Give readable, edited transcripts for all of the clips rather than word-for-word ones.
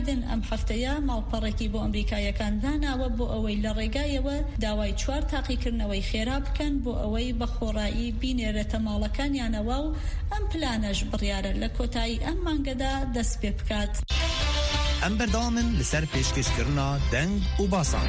بایدن ئەم هەفتەیە ماڵپەڕێکی بۆ ئەمریکایەکان داناوە بۆ ئەوەی لە ڕێگایەوە داوای 4 تاقیکردنەوەی خێرا بکەن بۆ ئەوەی بە خۆڕایی بینێرێتە ماڵەکانیانەوە و ئەم پلانەش بڕیارە لە کۆتایی ئەم مانگەدا دەست پێ بکات. ئەم بەردەوامن لەسەر پێشکەشکردنا دەنگ و باسان.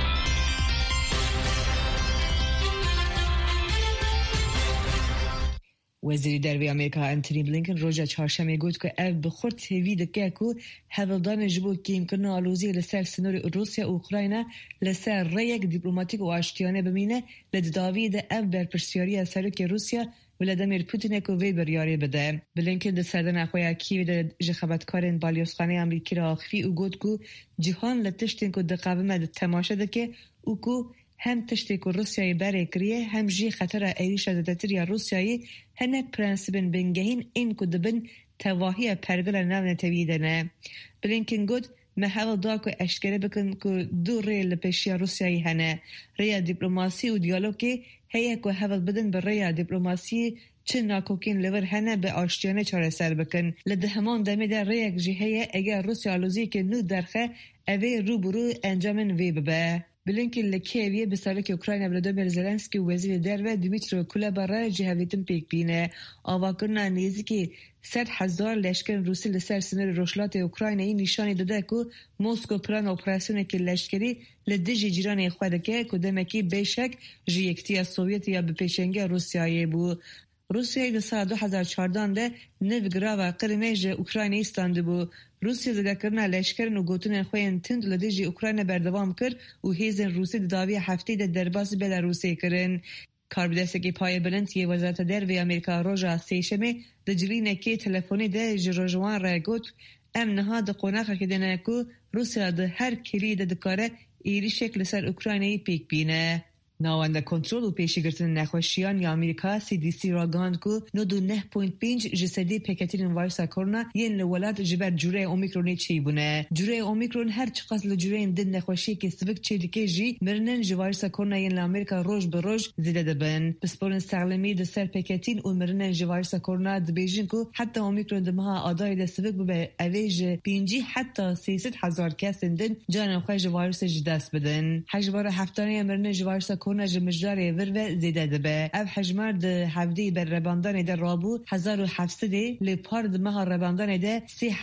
وزیر دەرەوەی ئەمریکا ئەنتۆنی بلینکن ڕۆژە چهارشەمە گوت کە ئەو بخۆر تێوی دەکات و هەوڵدانە ji bo kêmkirina aloziyê li ser sînorê Rûsya û Ukrayna li ser rêyek dîplomîtîk û aştiyane bimîne li didaviyê de ev berpirsyariya Serokê Rûsya Vladimir Putinê ku vê biryarê bide. Blinken di serdana xwe ya Kîevê de ji xebatkarên balyozxaneyê Amerîkî re axivî û got ku cîhan li tiştên ku diqevime di temaşe dike û ku hem tiştê ku Rusyayê berê kiriye hem jî xetera êrişa zêdetiriya Rusyayê hinek prensibên bingehîn ên ku dibin tevahiya pergila navnetewî de ne. Blinken got me hewl da ku eşkere bikin ku du rê li pêşiya Rusyayê hene. Rêya dîplomasî û diyalogê heye ku hewl bidin bi rêya dîplomasiyê çi nakokên li vir hene bi aştiyane çareser bikin. Li di heman demê de rêyek jî heye eger Rusya aloziyekê nû derxe evê rûbirû encamên vê bibe. Blinken li Kievê bi Serokê Ukrayna Volodymyr Zelenskî û Wezîrê Derve Dmytro Kuleba re ji hevlêtin pêk bîne. Avakirina nêzîkî 100,000 leşkerên Rûsî li ser sînorê Rojhilatê Ukraynayê nîşanî dide ku Moskwa plana operasyonekî leşkerî li dijî cîranê xwe dike ku demekî bêşek ji Yekîtiya Sovyetê ya bi pêşengiya Rusyayê bû. Rusyayê di sala 2014 de nêv girava Qrimê ji Ukraynayê standibû. Rusya zedekirina leşkerin û gotinên xwe yên tind li dijî Ukrayna berdewam kir û hêzên Rûsî di daviya hefteyê de derbasî Belarûsê kirin. Karbidestekî payê bilind yê Wezareta Dervê Amerîka roja sêşemê di cilînekê telefonê de ji rojwan re got em niha di qonaxekê de ne ku Rusya di her kirî de dikare êrişek li ser Ukraynayê pêk bîne. Navenda kontrol û pêşîgirtin nexweşiyan ya Amerîka CDC ra gihand ku 99.5 ji sedî pêketînên vîrusa korona yên li welat ji ber cûreyê Omîkronê çêbûne. Cûreyê Omîkron her çiqas li cûreyên din nexweşiyekê sivik çê dike jî mirinin ji vîrusa korona yên li Amerîka roj bi roj zêde dibin. Pisporên serlemî di ser pêketîn û mirinin ji vîrusa korona dibêjin ku heta Omîkron di meha adayê de sivik bibe evê ji 5 heta 300,000 kesên din canên xwe ji vîrusê ji dest bidin. Hejmara heftaneya mirinin ji vîrusa korona ji mijdarê vir ve zêde dibe. Ev hejmar di hevdeyê berrebandanê de rabû 1700 lê par di meha rebandanê de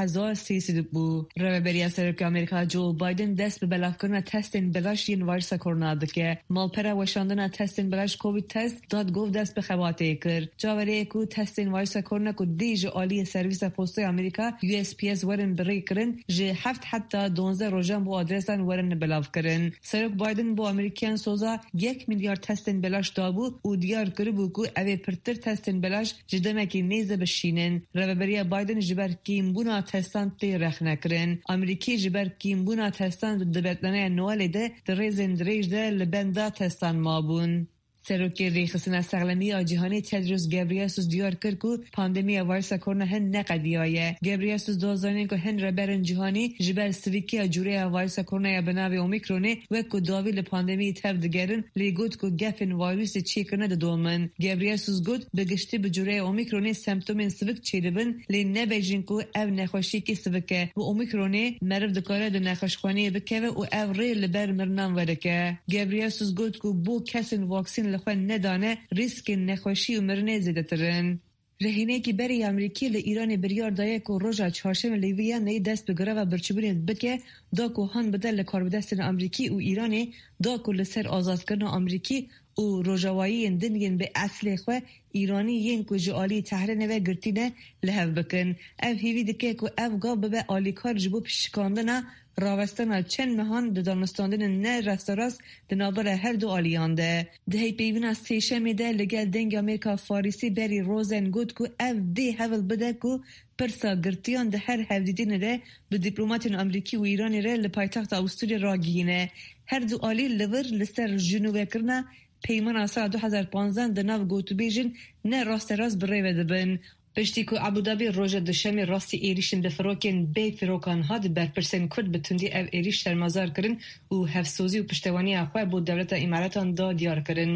3300 bû. Reveberiya Serokê Amerîka Joe Biden dest bi belavkirina testên belaş yên vîrusa korona dike. Malpera weşandina testên belaş Covid test dadgov dest bi xebatê kir. Cavereyê ku testên vîrusa korona ku dê ji aliyê servîsa postayê Amerîka USPS werin birê kirin ji 7 heta 12 rojan bu adresan werin belavkirin. Serok Biden bu Amerîkiyan soza 1 milyar testên belaş dabû û diyar kiribû ku evê pirtir testên belaş ji demekî nêze bişînin. Reveberiya Biden ji ber kîmbûna testan tê rexnekirin. Amerîkî ji ber kîmbûna testan di betlaneya Noelê de di rêzên dirêj de li benda testan mabûn. Serokê Rêxistina Serlemiya Cîhanê Tedros Ghebreyesus diyar kir ku pandemiya vîrusa korona hin neqediya ye. Ghebreyesus dozanên ku hin reberên cîhanî ji ber sivîkiya cûreya vîrusa koronaya bi navê Omîkronê wek ku davî li pandemiyê tev digerin lê got ku gefên vîrusê çêkirine didomin. Ghebreyesus got bi giştî bi cûreya Omîkronê semptomên sivik çêdibin lê nebêjin ku ev nexweşiyekî sivik e. Bu Omîkronê meriv dikare di nexweşxaneyê bikeve û ev rê li ber mirinan vedike. Ghebreyesus got ku bu kesên vaksîn li xwe nedane riskên nexweşî û mirinê zêdetirin. Rehînekî berê Amerîkî li Îranê biryar daye ku roja çarşemê lêviyan neyê dest bi greva birçîbûnê bike da ku han bide li karbidestên Amerîkî û Îranê da ku li ser azadkirina Amerîkî û rojavayiyên din yên bi eslê xwe Îranî yên ku ji aliyê Tehrîrê ve girtîne li hev bikin. Ev hêvî dike ku ev gav bibe alîkar ji bo pişikandina ravestana çend mehan di danûstandinên ne resterast di navbera her du aliyan de. Di heypêvîna sêşemê de li gel dengê Amerîka Farîsî berî Rosen got ku ev dê hewl bide ku pirsa girtiyan di her hevdîdinê de bi dîplomatên Amerîkî û Îranê re li paytexta Awstralya ragihîne. Her du alî li vir li ser jinûvekirina peymana sala 2015 di nav gotûbêjin ne rasterast bi rê ve dibin. Piştî ku Abu Dhabi roja dişemê rastî êrişên bi firokên bê firokan hat berpirsên Kurd bi tundî ev êriş şermezar kirin û hevsozî û piştevaniya xwe bo Dewleta Îmaratan da diyar kirin.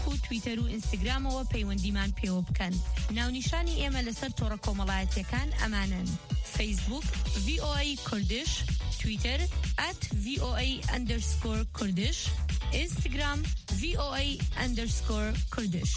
فیسبوک و تویتر و ئینستاگرامەوە پەیوەندیمان پێوە بکەن. ناونیشانی ئێمە لەسەر تۆڕە کۆمەڵایەتیەکان ئەمانن: فیسبوک VOA کوردش، تویتر @VOA_کوردش، ئینستاگرام VOA_کوردش.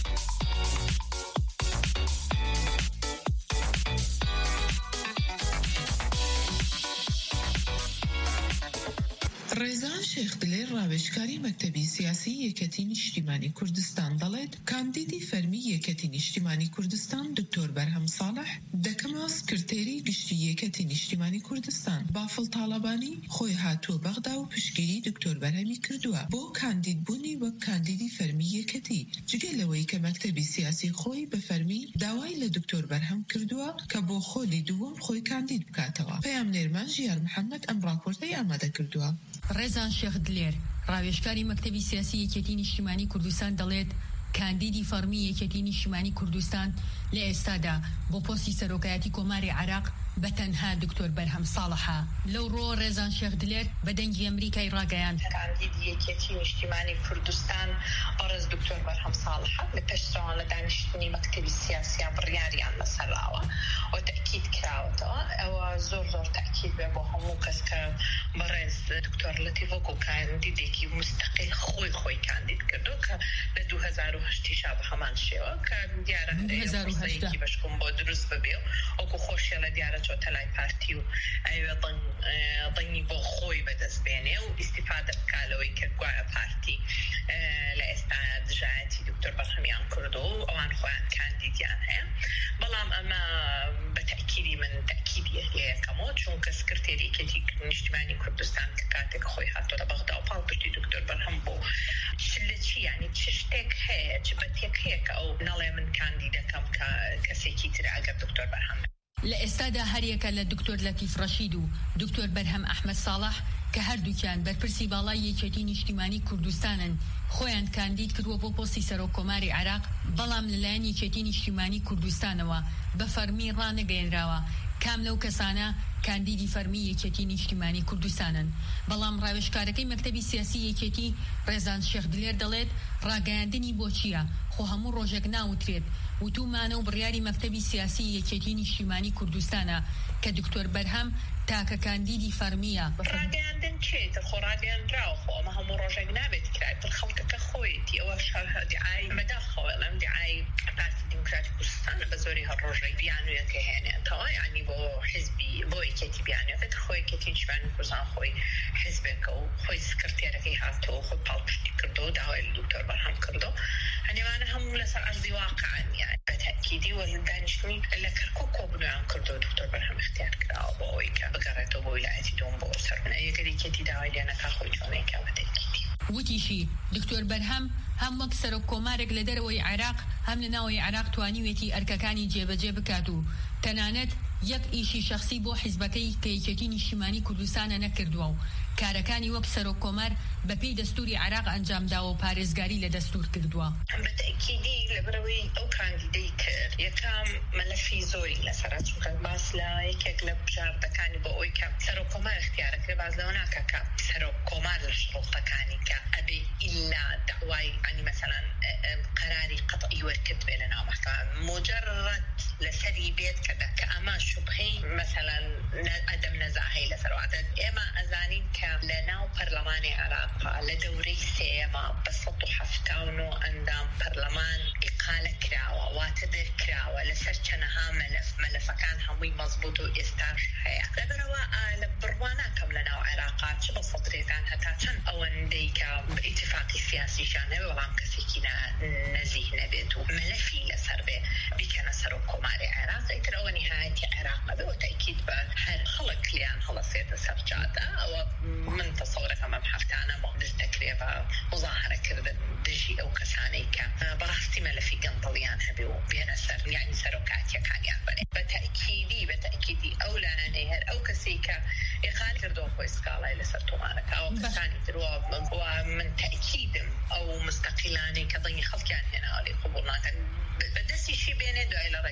ڕێزان شێخ دلێر ڕاوێژکاری مەکتەبی سیاسی یەکەتی نیشتیمانی کوردستان دەڵێت کاندیدی فەرمی یەکەتی نیشتیمانی کوردستان دکتۆر بەرهەم ساڵح دەکەمە سکرتێری گشتی یەکەتی نیشتیمانی کوردستان بافڵ تاڵەبانی خۆی هاتووە بەغدا و پشگیری دکتۆر بەرهەمی کردووە بۆ کاندید بوونی وەک کاندیدی فەرمی یەکەتی، جگە لەوەی کە مەکتەبی سیاسی خۆی بە فەرمی داوای لە دکتۆر بەرهەم کردووە کە بۆ خۆلی دووەم خۆی کاندید بکاتەوە. پەیامنێرمان ژیار محەممەد ئەم ڕاپۆرتەی ئامادە کردووە. ڕێزان شێخ دلێر ڕاوێژکاری مەکتەبی سیاسی یەکێتی نیشتیمانی کوردستان دەڵێت کاندیدی فەرمی یەکێتی نیشتیمانی کوردستان لە ئێستادا بۆ پۆستی سەرۆکایەتی کۆماری عێراق بە تەنها دکتۆر بەرهەم ساڵحە. لەو ڕۆ ڕێزان شێخ دلێر بە دەنگی ئەمریکای ڕاگەیاند کاندیدی یەکێتی نیشتیمانی کوردستان بەڕێز دکتۆر بەرهەم ساڵحە لە پێشتەوە لە دانیشتنی مەکتەبی سیاسیە بڕیاریان لەسەرراوە و تەکید کراوەتەوە. ئەوە زۆر تەکید بێ بۆ هەموو کەس کە بەڕێز دکتۆر لەتیف وەکو کاندیدێکی مستەقیل خۆی کاندید کردو کە لە 2008 بە هەمان شێوە کە دیارە هەیەکی بەشکم بۆ دروست ببێ و وەکو خۆشیە لە دیارە چۆتە لای پارتی و ئەوێ دڵنی بۆ خۆی بەدەست بێنێ و ئیستیفادە بکالەوەی کە گوایە پارتی لە ئێستا دژایەتی دکتۆر بەرهەمیان کردو و ئەوان خۆیان کاندیدیان هەیە. بەڵام ئەمە بە تەکیدی من تەکیدی یەکەمەوە چونکە سکرتێری یەکێتی نیشتیمانی کوردستان کە کاتێک خۆی هاتۆ لە بەغدا و پاڵپشتی دکتۆر بەرهەم بۆ لە چی یعنی چ شتێک هەیە چ بەتێک هەیە کە ئەو نەڵێ من کاندیدەکەم کە کەسێکی تر ئەگەر دکتۆر بەرهەم لە ئێستادا هەریەکە لە دکتۆر لەتیف ڕەشید و دکتۆر بەرهەم ئەحمەد ساڵح کە هەردووکیان بەرپرسی باڵای یەکێتی نیشتیمانی کوردستانن خۆیان کاندید کردووە بۆ پۆستی سەرۆک کۆماری عێراق، بەڵام لەلایەن یەکێتی نیشتیمانی کوردستانەوە بە فەرمی ڕانەگەیەنراوە کام لەو کەسانە کاندیدی فەرمی یەکێتی نیشتیمانی کوردستانن. بەڵام ڕاوێژکارەکەی مەکتەبی سیاسی یەکێتی ڕێزان شێخ دلێر دەڵێت ڕاگەیاندنی بۆ چییە؟ خۆ هەموو ڕۆژێک ناوترێت وتومانە و بڕیاری مەکتەبی سیاسی یەکێتی نیشتیمانی کوردستانە کە دکتۆر بەرهەم تاکە کاندیدی فەرمیە. ڕاگەیاندن چێتە خۆ ڕاگەیاندراوە خۆ ئەمە هەموو ڕۆژێک نابێت کرایت خەڵکەکە خۆیەتی ئەوە دیعای مەداخەوەڵم دیعای پارتی دیموکراتی کوردستانە بە زۆری هەر ڕۆژێک بیانوویەکە هێنێتەوە یعنی بۆ حزبی بۆ یەکێتی بیانوێت خۆی یەکێتی نیشتیمانی کوردستان خۆی حزبێکە و خۆی سکرتێرەکەی هاتەوە خۆی پاڵپشتی کردو و داوای لە دکتۆر بەرهەم کردو هەنێوانە هەموو لەسەر ئەرزی واقعن یعنی بە تەکیدی و دانیشتنی لە کەرکووک کۆبنیان کردو دکتۆر بەرهەم اختیار کراوە بۆ ئەوەی کە بگەڕێتەوە بۆ ویلایەتی دوم بۆ سەربنە یەکێتی داوای لێنەکە خۆی چۆنێکە بە تەکیدی وتیشی دکتۆر بەرهەم هەم وەک سەرۆک کۆمارێک لە دەرەوەی عێراق هەم لە ناوەی عێراق توانیوێتی ئەرکەکانی جێبەجێ بکات و تەنانەت یەک ئیشی شەخصی بۆ حیزبەکەی کە یەکێتی نیشتیمانی کوردستانە نەکردووە و کارەکانی وەک سەرۆک کۆمار بەپێی دەستوری عێراق ئەنجامداوە و پارێزگاری لە دەستور کردووە. بە تەکیدی لەبەرەوەی ئەو کاندیدەی کرد یەکەم مەلەفی زۆری لەسەرە چونکە باس لە یەکێک لە بژاردەکانی بۆ ئەوی کە سەرۆک کۆمار اختیارەکرێ باز لەوە ناکە کە سەرۆک کۆمار لە شروطەکانی کە ئەبێ ئیلا داوای ینی مەسەلەن قەراری قەطعی وەرکرد بێ لە ناو مەحکەمە مجرد لەسەری بێت کە ئەمە شوبهەی مەسەلەن ئەدەم نەزاهەی لەسەر واتە ئێمە ئەزانین کە لە ناو پەرلەمانی عێراقا لە دەورەی سێمە بە 179 ئەندام پەرلەمان ئیقالە کراوە واتە دەرکراوە لەسەر چەنەها مەلەفەکان هەمووی مەزبوط و ئێستاش هەیە لەبەرەوە لە بڕواناکەم لە ناو عێراقا چ بە سەدرێکان هەتا چەند ئەوەندەی کە ئیتفاقی سیاسیشان هەیە بەڵام کەسێکی نەزیح نەبێت و مەلەفی لەسەر بێ بیکەنە سەرۆک کۆماری عێراق ئیتر ئەوە نهایەتی عێراق بێ و تەکید بە هەر خەڵک لیان هەڵەسێتە سەر جادە ئەوە من تەسەورەکەم ئەم هەفتانە مەقدس دەکرێ بە مزاهرەکردن دژی ئەو کەسانەی کە بەڕاستی مەلەفی گەندڵیان هەبێ و بێنە سەر یعنی سەرۆکاتیەکانیان بنێ بە تەکیدی ئەو لایەنەی هەر ئەو کەسی کە ئیقال کردەوە خۆی سکاڵای لەسەر تۆمارەکە ئەو کەسانی تر من تەکیدم ئەو مستەقیلانەی کە دڵی خەڵکیان هێناوە لێ قبوڵ ناکەن بەدەستیشی بێنێ دوای لە ڕێگەی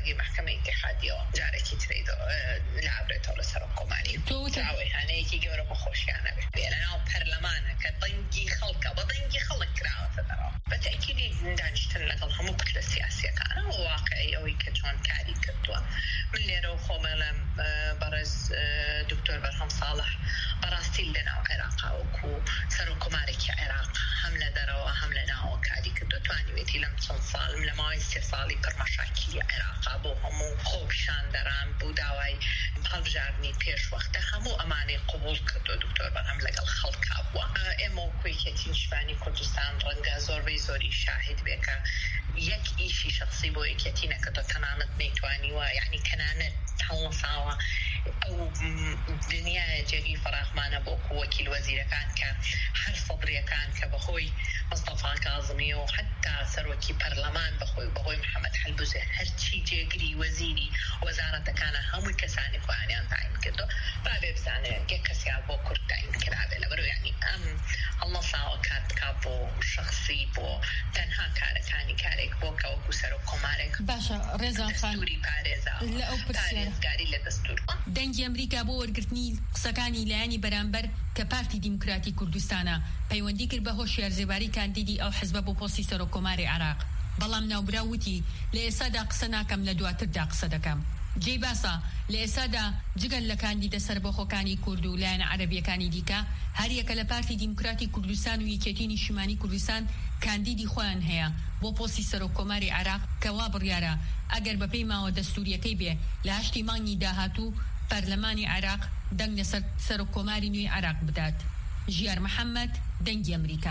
سەربەرگی محکمە ئیتحادیەوە جارێکی ترێدا لابرێتەوە لەسەر کۆماری ئاوەیانەیەکی گەورە بە خۆشیانە بێت لەناو پەرلەمانە کە دەنگی خەڵکە بە دەنگی خەڵک کراوەتە دەرەوە بەتەکیدی دانیشتن لەگەڵ هەموو کتلە سیاسیەکانە و واقعی ئەوەی کە چۆن کاری کردووە من لێرە و خۆمەڵم بەڕێز دکتۆر بەرهەم ساڵح بەڕاستی لەناو عێراقا وەکو سەرۆکۆمارێکی عێراق هەم لە دەرەوە هەم لە ناوە کاری کردو توانیوێتی لەم چەند ساڵم لە ماوەی 3 ساڵی پڕمەشاکیلی عێراقا بۆ هەموو خۆپیشاندەران بۆ داوای هەڵبژاردننی پێشوەختە هەموو ئەمانەی قبول کردو دکتۆر بەرهەم لەگەڵ خەڵکا بووە ئێمە وەکو یەکێتی نیشتیمانی کوردستان ڕەنگە زۆربەی زۆری شاهد بێکە یەک ئیشی شخصی بۆ یەکێتی نەکردو تەنانەت نەیتوانیوە یعنی کەنانەت هەڵنەساوە ئەو دنیای جێگی فەراغمانە بۆ وەکیل وەزیرەکان کە هەر سەدرەکان کە بەخۆی مستەفا کاظمی و حتا سەرۆکی پەرلەمان بەخۆی محەممەد حەلبوزێ هەرچی جێگری وەزیری وەزارەتەکانە هەمووی کەسانی خۆیانیان تاین کردو بابێ بزانێ یەک کەسیان بۆ کورد تاین کرابێ لەبەرو یعنی ئەم هەڵنەساوە کاتکا بۆ شخصی بۆ تەنها کارەکانی کارێک بۆ کە وەکو سەرۆکۆمارێک باشە ڕێزان خان دەستوری پارێزاوە لە ئەو پارێزگاری لە دەستور دەنگی ئەمریکا بۆ وەرگرتنی قسەکانی لایەنی بەرامبەر کە پارتی دیموکراتی کوردستانە پەیوەندی کرد بە هۆشیارزێباری کاندیدی ئەو حزبە بۆ پۆستی سەرۆکۆماری عێراق بەڵام ناوبرا وتی لە ئێستادا قسە ناکەم لە دواتردا قسە دەکەم جێی باسە لە ئێستادا جگەل لە کاندیدە سەربەخۆکانی کورد و لایەنە عەرەبیەکانی دیکە هەر یەکە لە پارتی دیموکراتی کوردستان و یەکێتی نیشتیمانی کوردستان کاندیدی خۆیان هەیە بۆ پۆستی سەرۆکۆماری عێراق کە وا بڕیارە ئەگەر بەپێی ماوە دەستوریەکەی بێ لە 8 مانگی داهاتوو پەرلەمانی عێراق دەنگ لەسەر سەرۆکۆماری نوێی عێراق بدات. ژیار محەممەد، دەنگی ئەمریکا.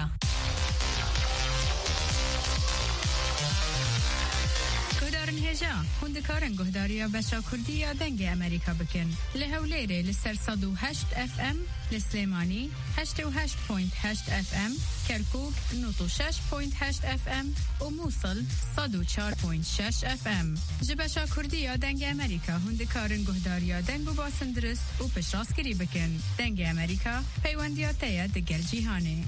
هێژا هوندەکارن گۆهداریە بەشا کوردی یا دەنگی ئەمریکا بکەن لە هەولێرێ لەسەر 108 FM لە سلێمانی 88.8 FM کەرکوک 96.8 FM و مووسڵ 104.6 FM ji بەشا کوردی یا دەنگی ئەمریکا هوندەکارن گۆهداریە دەنگ و باسن درست و پشتڕاستکردی بکەن دەنگی ئەمریکا پەیوەندیاتەیە دەگەل جیهانێ.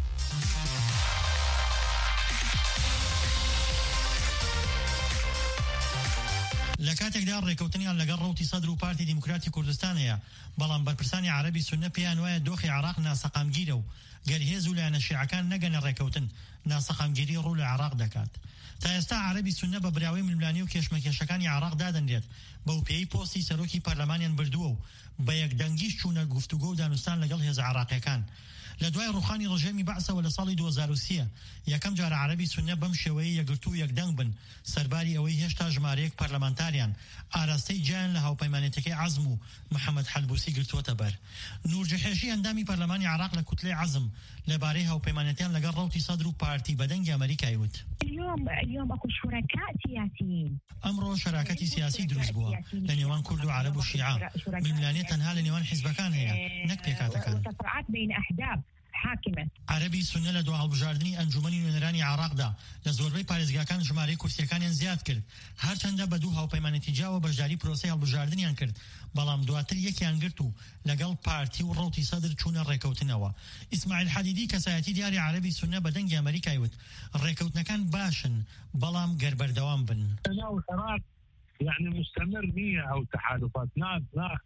لە کاتێکدا ڕێکەوتنیان لەگەڵ ڕەوتی سەدر و پارتی دیموکراتی کوردستانەیە بەڵام بەرپرسانی عەرەبی سوننە پێیان وایە دۆخی عێراق ناسەقامگیرە و گەرهێز و لایەنە شیعەکان نەگەنە ڕێکەوتن ناسەقامگیری ڕوو لە عێراق دەکات. تا ئێستا عەرەبی سوننە بە براوەی ململانی و کێشمەکێشەکانی عێراق دادەنرێت بەو پێی پۆستی سەرۆکی پەرلەمانیان بردووە و بە یەکدەنگیش چوونە گفتوگۆ و دانوستان لەگەڵ هێزە عێراقیەکان. لە دوای ڕوخانی ڕژێمی بەعسەوە لە ساڵی 2003 یەکەم جارە عەرەبی سوننە بەم شێوەیە یەکگرتو و یەکدەنگ بن سەرباری ئەوەی هێشتا ژمارەیەک پەرلەمانتاریان ئاراستەی جیان لە هاوپەیمانێتەکەی عەزم و محەممەد حەلبوسی گرتووەتە بەر. نورجەحێشی ئەندامی پەرلەمانی عێراق لە کوتلەی عەزم لەبارەی هاوپەیمانێتیان لەگەڵ ڕەوتی سەدر و پارتی بەدەنگی ئەمریکای وت. اليوم اكو شركاء سياسيين. ئەمڕۆ شەراکەتی سیاسی دروست بووە لە نێوان کورد و عەرەب و شیعە. ململانیت تەنها لە نێوان حیزبەکان هەیە نەک پێکاتەکان. عەرەبی سوننە لە دو هەڵبژاردننی ئەنجومەنی نوێنەرانی عێراقدا لە زۆربەی پارێزگاکان ژمارەی کورسیەکانیان زیاد کرد هەرچەندە بە دوو هاوپەیمانێتی جیاوە بەشداری پرۆسەی هەڵبژاردنیان کرد بەڵام دواتر یەکیان گرت و لەگەڵ پارتی و ڕەوتی سەدر چوونە ڕێکەوتنەوە. ئیسماعیل حەدیدی کەسایەتی دیاری عەرەبی سوننە بە دەنگی ئەمریکای وت ڕێکەوتنەکان باشن بەڵام گەربەردەوام بن. يعني مستمر نية أو تحالفات ناس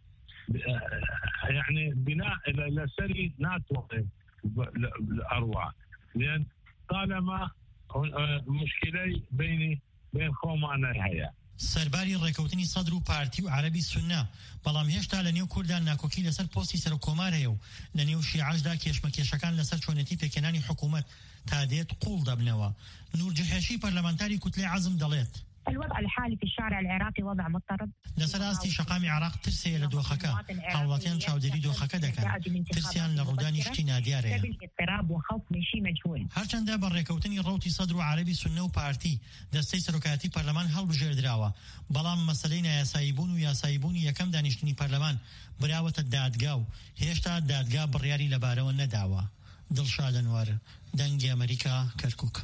يعني بناء إلى سري ناتوقف الأروع لأن طالما مشكلة بين خومانا هيا سەرباری ڕێکەوتنی سەدر و پارتی و عەرەبی سوننە بەڵام هێشتا لە نێو کوردان ناکۆکی لەسەر پۆستی سەرۆکۆمار هەیە و لە نێو شیعەشدا کێشمەکێشەکان لەسەر چۆنەتی پێکێنانی حکوومەت تا دێت قوڵ دەبنەوە. نورجەحێشی پەرلەمانتاری کوتلەی عەزم دەڵێت الوضع الحالي في الشارع العراقي وضع مضطرب. لەسەر ئاستی شەقامی عێراق ترسەیە لە دۆخەکە هاوڵاتیان چاودێری دۆخەکە دەکەن ترسیان لە ڕوودانی شتی نادیارەیە. هەرچەندە بە ڕێکەوتنی ڕەوتی سەدر و عەرەبی سوننە و پارتی دەستەی سەرۆکایەتی پەرلەمان هەڵبژێردراوە بەڵام مەسەلەی نایاساییبوون و یاساییبوونی یەکەم دانیشتنی پەرلەمان براوەتە دادگا و هێشتا دادگا بڕیاری لەبارەوە نەداوە. دڵشاد ئەنوەر، دەنگی ئەمریکا، کەرکووک.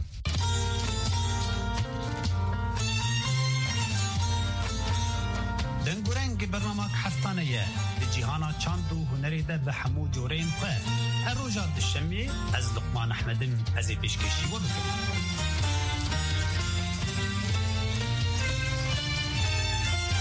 دنگورنگ برنامه هفتانه لجیهانا چاند و هنری ده به همو جورین خواه هر روژا دشمی از لقمان احمدم از پیشکشی و بکنم.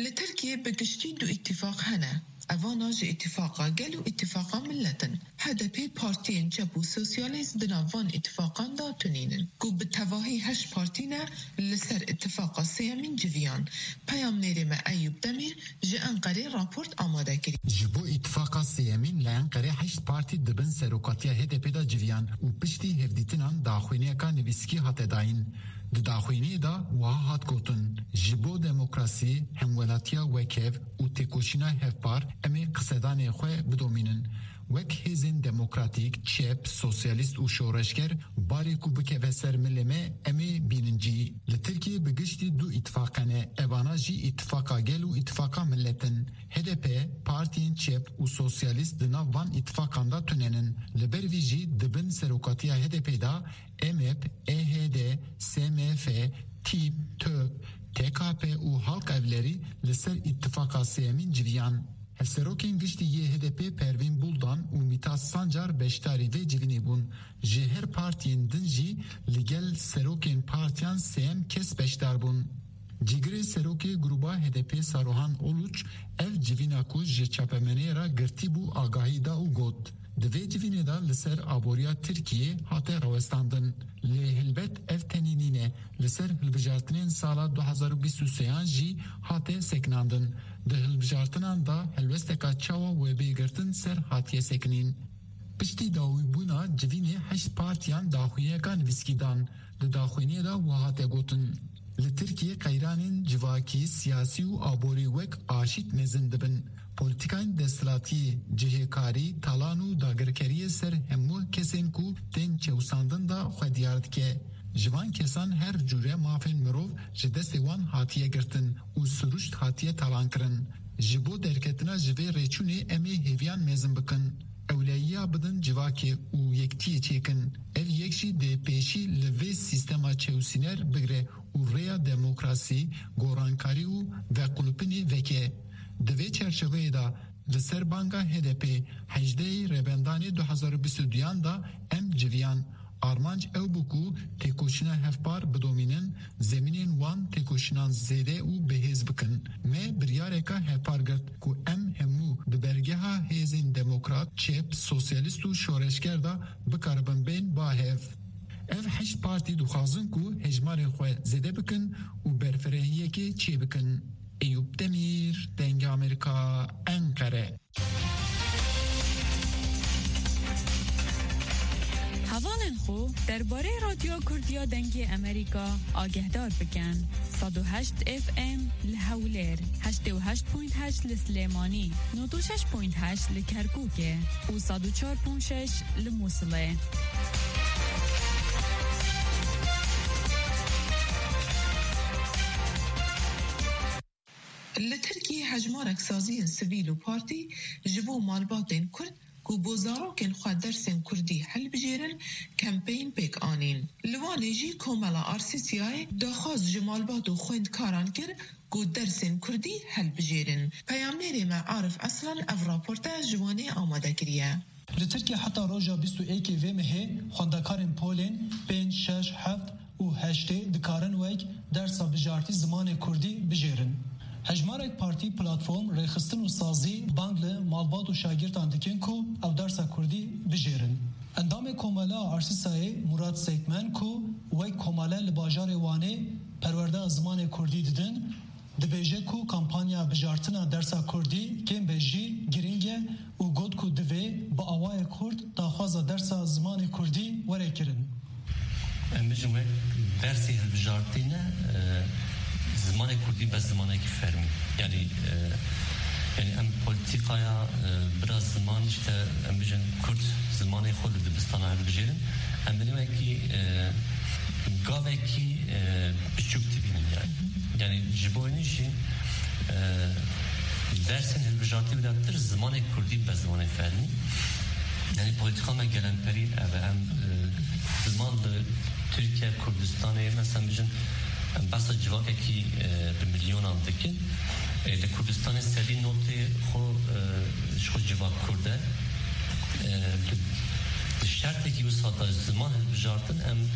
لتركيا بقشتي دو اتفاق هنا اوانا جي اتفاقا قالوا اتفاقا ملتن هذا بي بارتين جابو سوسياليست دنافان اتفاقا دا تنينن كو بالتواهي هش بارتينا لسر اتفاقا سيامين جفيان بيام نيريما ايوب دمير جي انقري رابورت آماده كري جبو اتفاقا سيامين لانقري هشت بارتي دبن سروقاتيا هده بيدا جفيان و پشتی هفدیتنان داخوینیا کا نویسکی هات داین داخوینی دا وها هات گوتن جبو دموکراسی همولاتیا وکیو و تکوشینا هفپار امی قصدان خواه بدومینن وک هیزن دموکراتیک چپ سوسیالیست و شورشگر باری کو بکه و سر ملمه امی بیننجی لترکیه بگشتی دو اتفاقانه اوانا جی اتفاقا گل و اتفاقا ملتن HDP پارتین چپ و سوسیالیست دنا وان اتفاقان توننن لبر ویجی دبن سروکاتیا HDP دا MHP, EHD, SMF, TİP, TÖP, TKP و halk evleri لسر اتفاقا سیمین جویان Hevserokên giştî yê HDP Pervin Buldan û Mitas Sancar beşdarî vê civînê bûn. Ji her partiyên din jî li gel serokên partiyan sêm kes beşdar bûn. Cîgirê serokê gruba HDP Saruhan Oluç ev civîna ku ji çapemenê ra girtî bû agahî da û got. Di vê civînê da li ser aboriya Tirkiye hate rawestandin. Lê hilbet ev tenînîne li ser hilbijartinên sala 2023 jî hate seknandin. Di hilbijartinan da helwesteka çawa wê bêgirtin ser hatiye sekinîn. Piştî dawîbûna civînê heşt partiyan daxuyeka nivîskîdan. Di daxuyniyê da û hate gotin. Li Tirkiye qeyranên civakî, siyasî û aborî wek aşît mezin dibin. Politikayên desthilatiyê, cihêkarî, talan û dagirkeriyê ser hemû kesên ku tên çewsandin da xwe diyar dike. Ji van kesan her cure mafên mirov ji destê wan hatiye girtin û siruşt hatiye talankirin. Ji bo derketina ji vê rêçûnê em ê hêviyan mezin bikin. Ewleyiya bidin civakê û yektiyê çêkin. Ev yek jî dê pêşî li vê sîstema çewsîner bigire û rêya demokrasî, gorankarî û vequlupinê veke. Di vê çerçeveyê da li ser banga HDP hejdeyê rebendanê 2022 da em civiyan. Armanc ew bû ku têkoşîna hevpar bidomînin, zemînên wan têkoşînan zêde û bihêz bikin. Me biryareka hevpar girt ku em hemû di bergeha hêzên demokrat, çêp, sosyalîst û şoreşger da bikaribin bên bahev. Ev heşt partî dixwazin ku hejmarên xwe zêde bikin û berfirehiyekê çê bikin. Eyüp Demir, Denge Amerika, Ankara. هەواڵێن خۆ دەربارەی رادیۆ کوردیا دەنگی ئەمریکا ئاگەهدار بکەن. 108 FM لە هەولێر، 88.8 لە سلێمانی، 96.8 لە کەرکووکێ و 104.6 لە مووسڵێ. لترکیه هجمارک سازی سویل و پارتی جبو مالباتین کرد کو بوزاروکن خوا درسن کردی حل بجیرن کمپین پیک آنین. لوانه جی کوملا آرسیسیای داخواز جمالبات و خوند کاران کر کو درسن کردی حل بجیرن. پیامنری ما عارف اصلا اف راپورتا جوانه آماده کریه. لترکیه حتی روژا 21 و مهه خواندکارن پولین 5 6 7 و 8 دکارن ویک درسا بجارتی زمان کردی بجیرن. هجمارک پارتی پلاتفورم ریخستن و سازی بانگ له مالبات و شاگردان دکن کو او درس کردی بجیرن. اندام کومالا آرسیسای مراد سیکمن کو وی کومالا لباجار وانه پرورده زمان کردی دیدن دبیجه کو کمپانیا بجارتنا درس کردی کم بجی گرینگه و گود کو دوی با آوای کرد داخواز درس زمان کردی وره کرن. امجمه درسی بجارتینه زمان کردی به زمانی که فرمی یعنی ام پولیتیکایا biraz zaman işte ام بجن کرد زمانی خود دبستان هر بجرن ام بنیم کی گاوه کی بچوک تبینیم yani جبوینیشی dersin helbijati bidattir زمان کردی به زمان فرمی yani politika me gelen peri ve em zaman Türkiye Kürdistan'ı mesela bicin بس جوابی که به میلیونان دکن در کردستان سری نوتی خود جواب کرده شرطی که وسط زمان بجارتن ام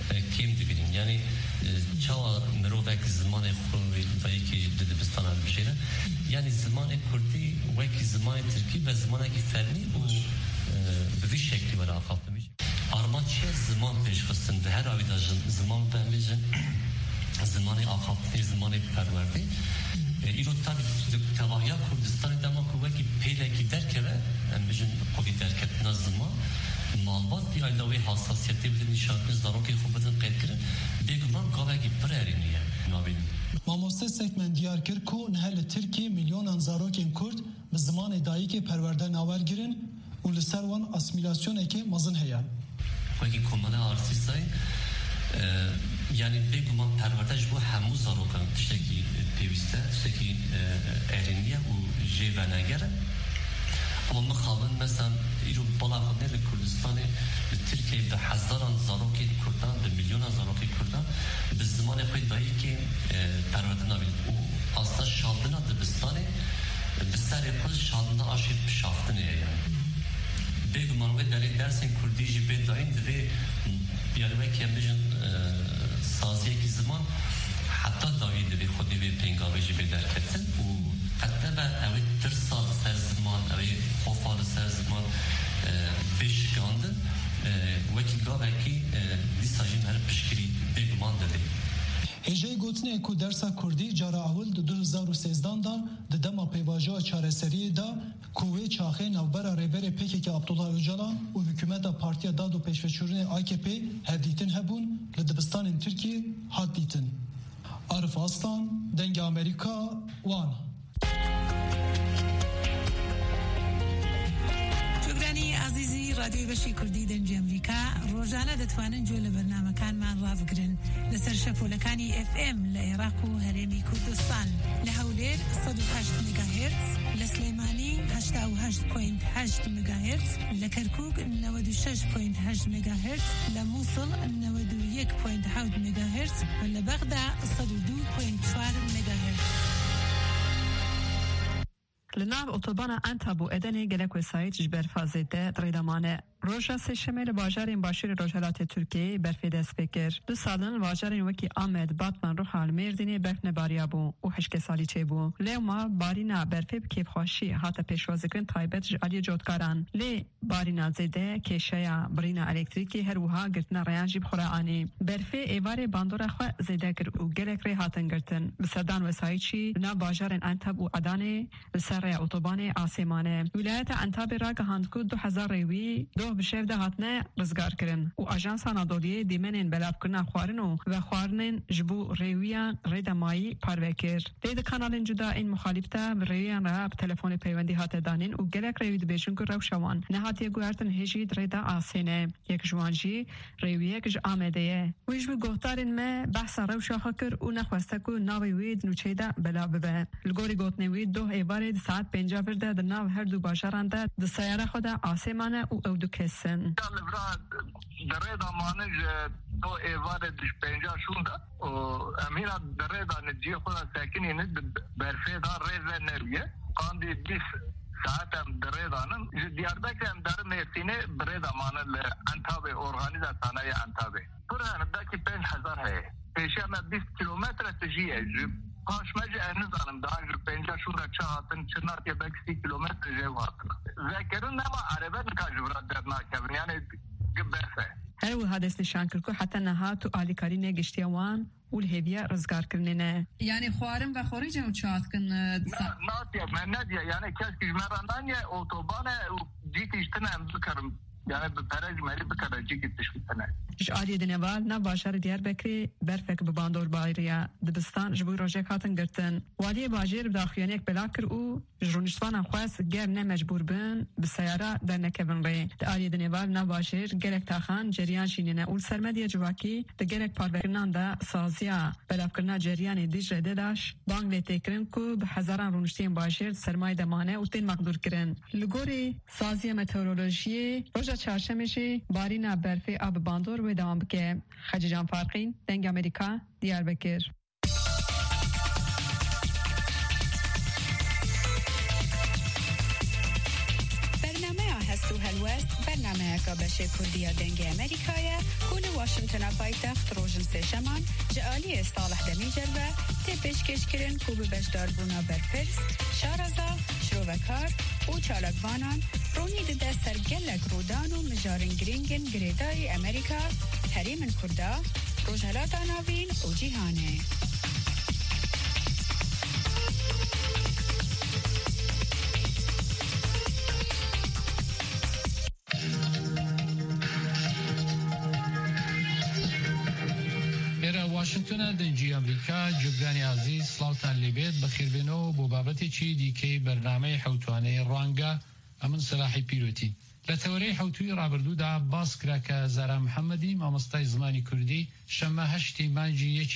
کم دبیریم یعنی چه مروفک زمان خوبی ولی که دبستان هم بشه یعنی زمان کردی وکی زمان ترکی و زمانی که فرمی و به وی شکلی برای آخافته میشه آرمان چه زمان پیش خستن به هر آویده زمان بهمیشن زمان آخافته زمان پرورده ایرو تابی تواهیا کردستان دما که وکی پیدا که درکه هم بجن قوی درکت نزمان مالبات دی علاوه حساسیتی بده نشانکن زارو که خوب بدن قید کرن بگمان قاوگی پرارینیه نابینیم مامۆستا سێکمەن دیار کرد کو نهل ترکی میلیۆنان زارۆکên Kurd bi zimanê dayîkê perwerde nawergirin û li ser wan asîmîlasyonekê mezin heye. Wekî komana arsîsay yani bêguman perwerde ji bo hemû zarokan tiştekî pêwîst e, tiştekî êrîniye û jê venegere. Ama mixabin mesela îro bala xwe li Kurdistanê li Tirkiyeyê bi hezaran zarokên Kurdan bi milyonan zarokên Kurdan bi zimanê xwe dayîkê perwerde nabînin û asta şandina dibistanê bi serê xwe şandina aşê pişaftinê ye yani. Bêguman wê derê dersên Kurdî jî bê dayîn divê yani wekî em bijin saziyekî ziman heta dawî divê xwedî vê pêngavê jî bê derketin û hatta ev tirsa ser ziman ev xofa ser ziman beşgandın vekî gavekî dîsajîn her pişkirî bêguman dedi. Hêjeyê gotinê ku dersa Kurdî cara awil di 2013 da di dema pêvajoya çareseriyê da ku wê çaxê navbera rêberê PKK Abdullah Öcalan û hikûmeta Partiya Dad û Pêşveçûrînê AKP hevdîtin hebûn li dibistanên Tirkiye hat dîtin. Arif Aslan, Dengê Amerîka, Wan. رادیۆی بەشی کوردی دەنگی ئەمریکا ڕۆژانە دەتوانن گوێ لە بەرنامەکانمان ڕابگرن لەسەر شەپۆلەکانی FM لە عێراق و هەرێمی کوردستان لە هەولێر 108 مگاهرتز لە سلێمانی 88.8 مگاهرتز لە کەرکووک 96.8 مگاهرتز لە مووسڵ 91.7 مگاهرتز و لە بەغدا 102.4 مگاهرتز. لناو اتوبانا انتابو ادنی گلک وسایت جبر فازده دریدمانه روژا سشمه لواجرین باشیر روجهلات ترکیه برفی دست بکر دو سالن واجرین وکی آمد باتمن رو حال مردینی برف نباریا بو و حشک سالی چه بو لی ما بارینا برفی بکیف خوشی حتی پیشوازکن تایبت جعلی جودکاران لی بارینا زیده کشیا برینا الکتریکی هر وها گرتنا ریانجی بخورانی برفی ایوار باندورا خو زیده گر و گلک ری هاتن گرتن بسردان وسایچی نا واجرین انتابو ادانه بسر اتوبان آسمانه ولایت انتاب را گهاندکو 2000 ریوی دو بشیف ده هاتنه رزگار کرن و آژانس آنادولی دیمنین بلاب کرنا خوارن و خوارنین جبو ریویان رید مایی پروکر دید کانالین جدا این مخالفته ریویان را تلفن پیوندی هات دانین و گلک ریوی بیشون که روشوان نهاتی گوارتن هجید رید آسینه یک جوانجی ریویه کج آمده ویش بی گوهتارین ما بحث روشاخه کر و نخواسته که ناوی وید نوچه ده بلا ببه لگوری گوتنی وید دو ایواری ساعت 5 ورده در ناو هر دو باشران ده د سیاره خود آسمانه او دو کسن در دامانه دو ایوار دش 5 شونده و امینا در دانجی خود ساکنی نه برفه دار ریز نریه کاندی 20 ساعت هم در دانم دیاربکر هم در مرسینه بر دامانه انتابه ارگانیزاسیون انتابه پر اندکی 5000 ہے پیشه ما 20 کیلومتر تجیه پاشمج انزانم دانج 50 شورا چهاتن چنات یا 30 کیلومتر جو هاتن ذکرون نما عربه نکاجورات در ناکبن یعنی گبسه هر و حادث نشان کرد که حتی نها تو آلیکاری نگشتیوان و الهیویه رزگار کرنینه یعنی خوارم و خوریج هم چهات کن ناتیه من ندیه یعنی کسی مرندان یا اتوبان جیتیشتن هم بکرم yani bir paraj mali bir karacı gitmişler. Jariye deneval na başar Diyarbakır berfek bi bandor bayriya dibistan ji bo rojek hatin girtin. Waliye bajêr bi daxuyanek belakir û jurnîştvanan xwes ger ne mecbûr bin bi seyara dernekevin rê. Di aliyê deneval na bajêr gelek taxan ceriyan jînine û sermediya civakî di gelek parvekirinan da saziya belavkirina ceriyanê Dicle de daş bang lê têkirin ku bi hezaran rûniştiyên bajêr sermayê demane û tên maqdûr kirin. Li gorî saziya meteorolojiyê çarşemê barîna berfê a bi bandor wê devam bike. Xecî Can Farqîn, Dengê Amerîka, Diyarbekir. برنامه هست و هلوست برنامه که بشه کردیا دنگ امریکایه کل واشنگتن پایتخت روشن سشمان جالی صالح دمی جلوه تپش کشکرین کوب بشدار بونا برپرس شارزا شروکار و چالکوانان رونی ده سرگلک رودان و مجارن گرینگن گریدای امریکا حریم کردا روجهلات آناوین و جیهانه واشنگتن دنجی امریکا جبرانی عزیز سلاوتان لیبید بخیربینو بو بابتی دیکی برنامه حوتوانه رانگا امن صلاحی پیروتی لتوری حوتوی رابردو دا باس کرا که زارا محمدی مامستای زمانی کردی شما 8 مانجی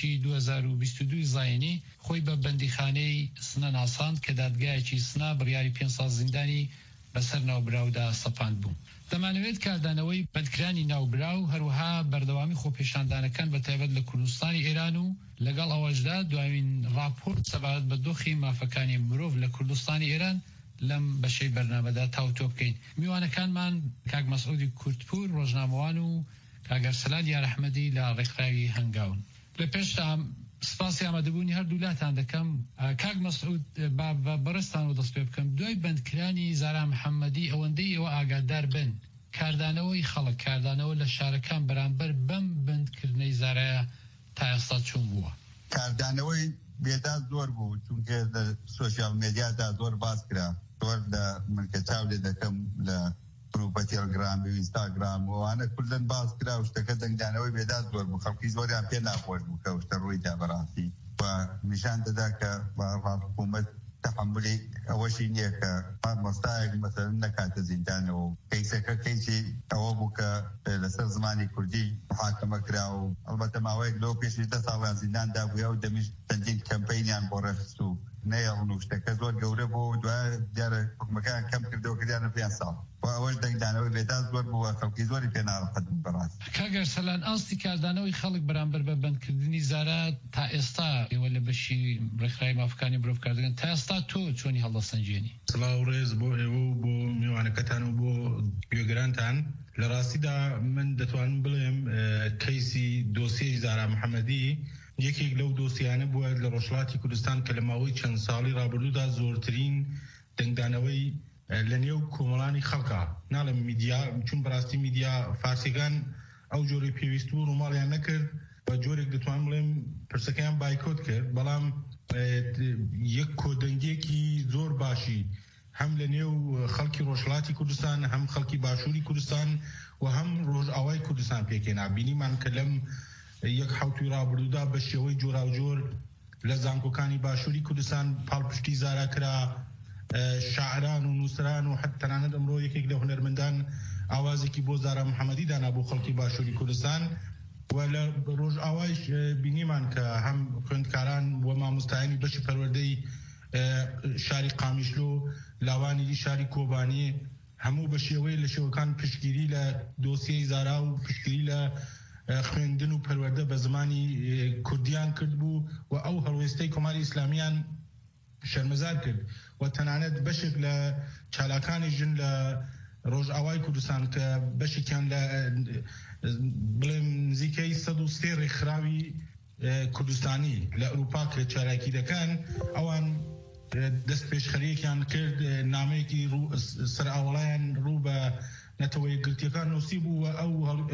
2022 زاینی خوی به بندیخانه سنن آساند که دادگاه چی سنا بریاری 5 سال زندانی بسر ناوبراو دا سپاند بوون. دەمانەوێت کاردانەوەی بەندکرانی ناوبراو هەروەها بەردەوامی خۆپێشاندانەکان بە تایبەت لە کوردستانی ئێران و لەگەڵ ئەوەشدا دوایین راپۆرت سەبارەت بە دۆخی مافەکانی مرۆڤ لە کوردستانی ئێران لەم بەشەی بەرنامەدا تاوتۆ بکەین. میوانەکانمان کاک مەسعودی کورتپور ڕۆژنامەوان و کاگەرسەلات یارەحمەدی لە ڕێکخراوی هەنگاون. لە پێشدا سپاسی ئامادەبوونی هەردوولاتان دەکەم. کاک مەسعود بەڕێستان و دەست پێ بکەم دوای بەندکرانی زارا محەممەدی ئەوەندەی ئێوە ئاگادار بن کاردانەوەی خەڵک کاردانەوە لە شارەکان بەرامبەر بەم بەندکردنەی زارایە تا ئێستا چۆن بووە؟ کاردانەوەی بێدا زۆر بوو چونکە لە سۆشیال مێدیادا زۆر باس کرا زۆر لە منکە چاو لێ دەکەم لە گروپە تێلگرام و ئینستاگرام وانە کوردن باس کرا و شتەکە دەنگدانەوەی بێدا زۆر بوو خەڵکی زۆریان پێ ناخۆش بوو کە شتە ڕوویدا بەڕاستی و نیشان دەدا کە حکوومەت تحملی ئەوەشی نییە کە مەستایەک مەسەلەن نەکاتە زیندانەوە کەیسەکە کەیسی ئەوە بوو کە لەسەر زمانی کوردی محاکەمە کرا و ئەڵبەتە ماوەیەک لەو پێشی 10 ساڵیان زینداندا بووە و دەمیش چەندین کەمپەینیان بۆ ڕێخست و نەیەڵن و شتەکە زۆر گەورە بوو و دوای دیارە حکومەکان کەم کردەوە کردیانە 5 ساڵ و ئەوەش دەنگدانەوەی بێدا زۆر بووە خەڵکی زۆری پێ ناڕەحەت بوون بەڕاست. کاگەرسەلان ئاستی کاردانەوەی خەڵک بەرامبەر بە بەندکردنی زارا تا ئێستا ئێوە لە بەشی ڕێکخراوی مافەکانی مرۆڤ کاردەکەن تا ئێستا تۆ چۆنی هەڵدەسەنجێنی؟ سڵاو ڕێز بۆ ئێوە و بۆ میوانەکەتان و بۆ گوێگرانتان. لە ڕاستیدا من دەتوانم بڵێم کەیسی دۆسیەی زارا محەممەدی یەکێک لەو دۆسیانە بووە لە ڕۆژهەڵاتی کوردستان کە لە ماوەی چەند ساڵی ڕابردوودا زۆرترین دەنگدانەوەی لە نێو کۆمەڵانی خەڵکا ناڵم میدیا چون بەڕاستی میدیا فارسیەکان ئەو جۆرەی پێویست بوو ڕووماڵیان نەکرد بە جۆرێک دەتوانم بڵێم پرسەکەیان بایکۆت کرد بەڵام یەک کۆدەنگێکی زۆر باشی هەم لە نێو خەڵکی ڕۆژهەڵاتی کوردستان هەم خەڵکی باشووری کوردستان و هەم ڕۆژئاوای کوردستان پێکێنا بینیمان کە لەم یەک حوتوی ڕابردوودا بە شێوەی جۆراوجۆر لە زانکۆکانی باشووری کوردستان پاڵپشتی زارا کرا شاعران و نووسران و حتی تەنانەت ئەمڕۆ یەکێک لە هونەرمەندان ئاوازێکی بۆ زارا محەممەدی دانا بۆ خەڵکی باشووری کوردستان و لە ڕۆژئاوایش بینیمان کە هەم خوێندکاران و مامۆستایانی بەشی پەروەردەی شاری قامیشلۆ لاوانی شاری کۆبانی هەموو بە شێوەی لە شێوەکان پشتگیری لە دۆسیەی زارا و پشتگیری لە خوێندن و پەروەردە بە زمانی کوردیان کرد بوو و ئەو هەڵوێستەی کۆماری ئیسلامیان شەرمەزار کرد و تەنانەت بەشێک لە چالاکانی ژن لە ڕۆژئاوای کوردستان کە بەشێکیان لە بڵێم نزیکەی 103 ڕێکخراوی کوردستانی لە ئەوروپا کە چالاکی دەکەن ئەوان دەست پێشخەریەکیان کرد نامەیەکی سەرئاوەڵایان ڕوو بە نەتەوەی گرتیەکان نووسی بوو و ئەو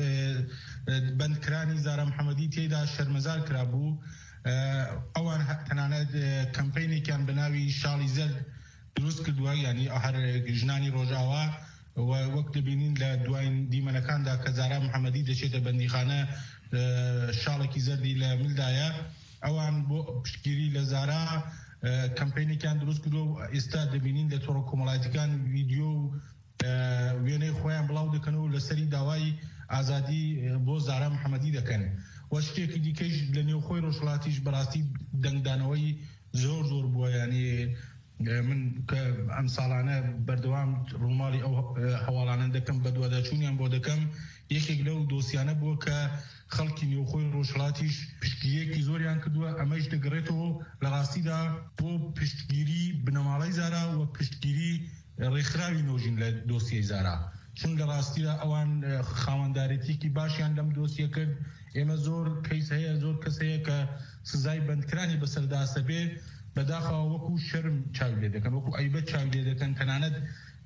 بەندکرانی زارا محەممەدی تێدا شەرمەزار کرا بوو. ئەوان تەنانەت کەمپەینێکیان بە ناوی شاڵی زەرد دروست کردووە یعنی هەر ژنانی ڕۆژئاوا وەک دەبینین لە دوایین دیمەنەکاندا کە زارا محەممەدی دەچێتە بەندیخانە شاڵێکی زەردی لە ملدایە ئەوان بۆ پشتگیری لە زارا کەمپەینێکیان دروست کردووە و ئێستا دەبینین لە تۆڕە کۆمەڵایەتیەکان ڤیدیۆ و وێنەی خۆیان بڵاو دەکەن و لەسەری داوای ئازادی بۆ زارا محەممەدی دەکەن و شتێکی دیکەش لە نێو خۆی ڕۆژهەڵاتیش بەڕاستی دەنگدانەوەی زۆر زۆر بووە ینی من کە ئەم ساڵانە بەردەوام ڕووماڵی ئەو هەواڵانە دەکەم بە دوواداچوونیان بۆ دەکەم یەکێک لەو دۆسیانە بووە کە خەڵکی نێوخۆی ڕۆژهەڵاتیش پشتگیریەکی زۆریان کردووە ئەمەش دەگەڕێتەوە لە ڕاستیدا بۆ پشتگیری بنەماڵەی زارا و پشتگیری ڕێکخراوی نۆژین لە دۆسیەی زارا چون لە ڕاستیدا ئەوان خاوەندارێتێکی باشیان لەم دۆسیە کرد. ئێمە زۆر کەیس هەیە، زۆر کەس هەیە کە سزای بەندکرانی بەسەرداسە بێ بەداخەوە وەکو شەرم چاوی لێ دەکەن، وەکو ئەیبەت چاوی لێ دەکەن. تەنانەت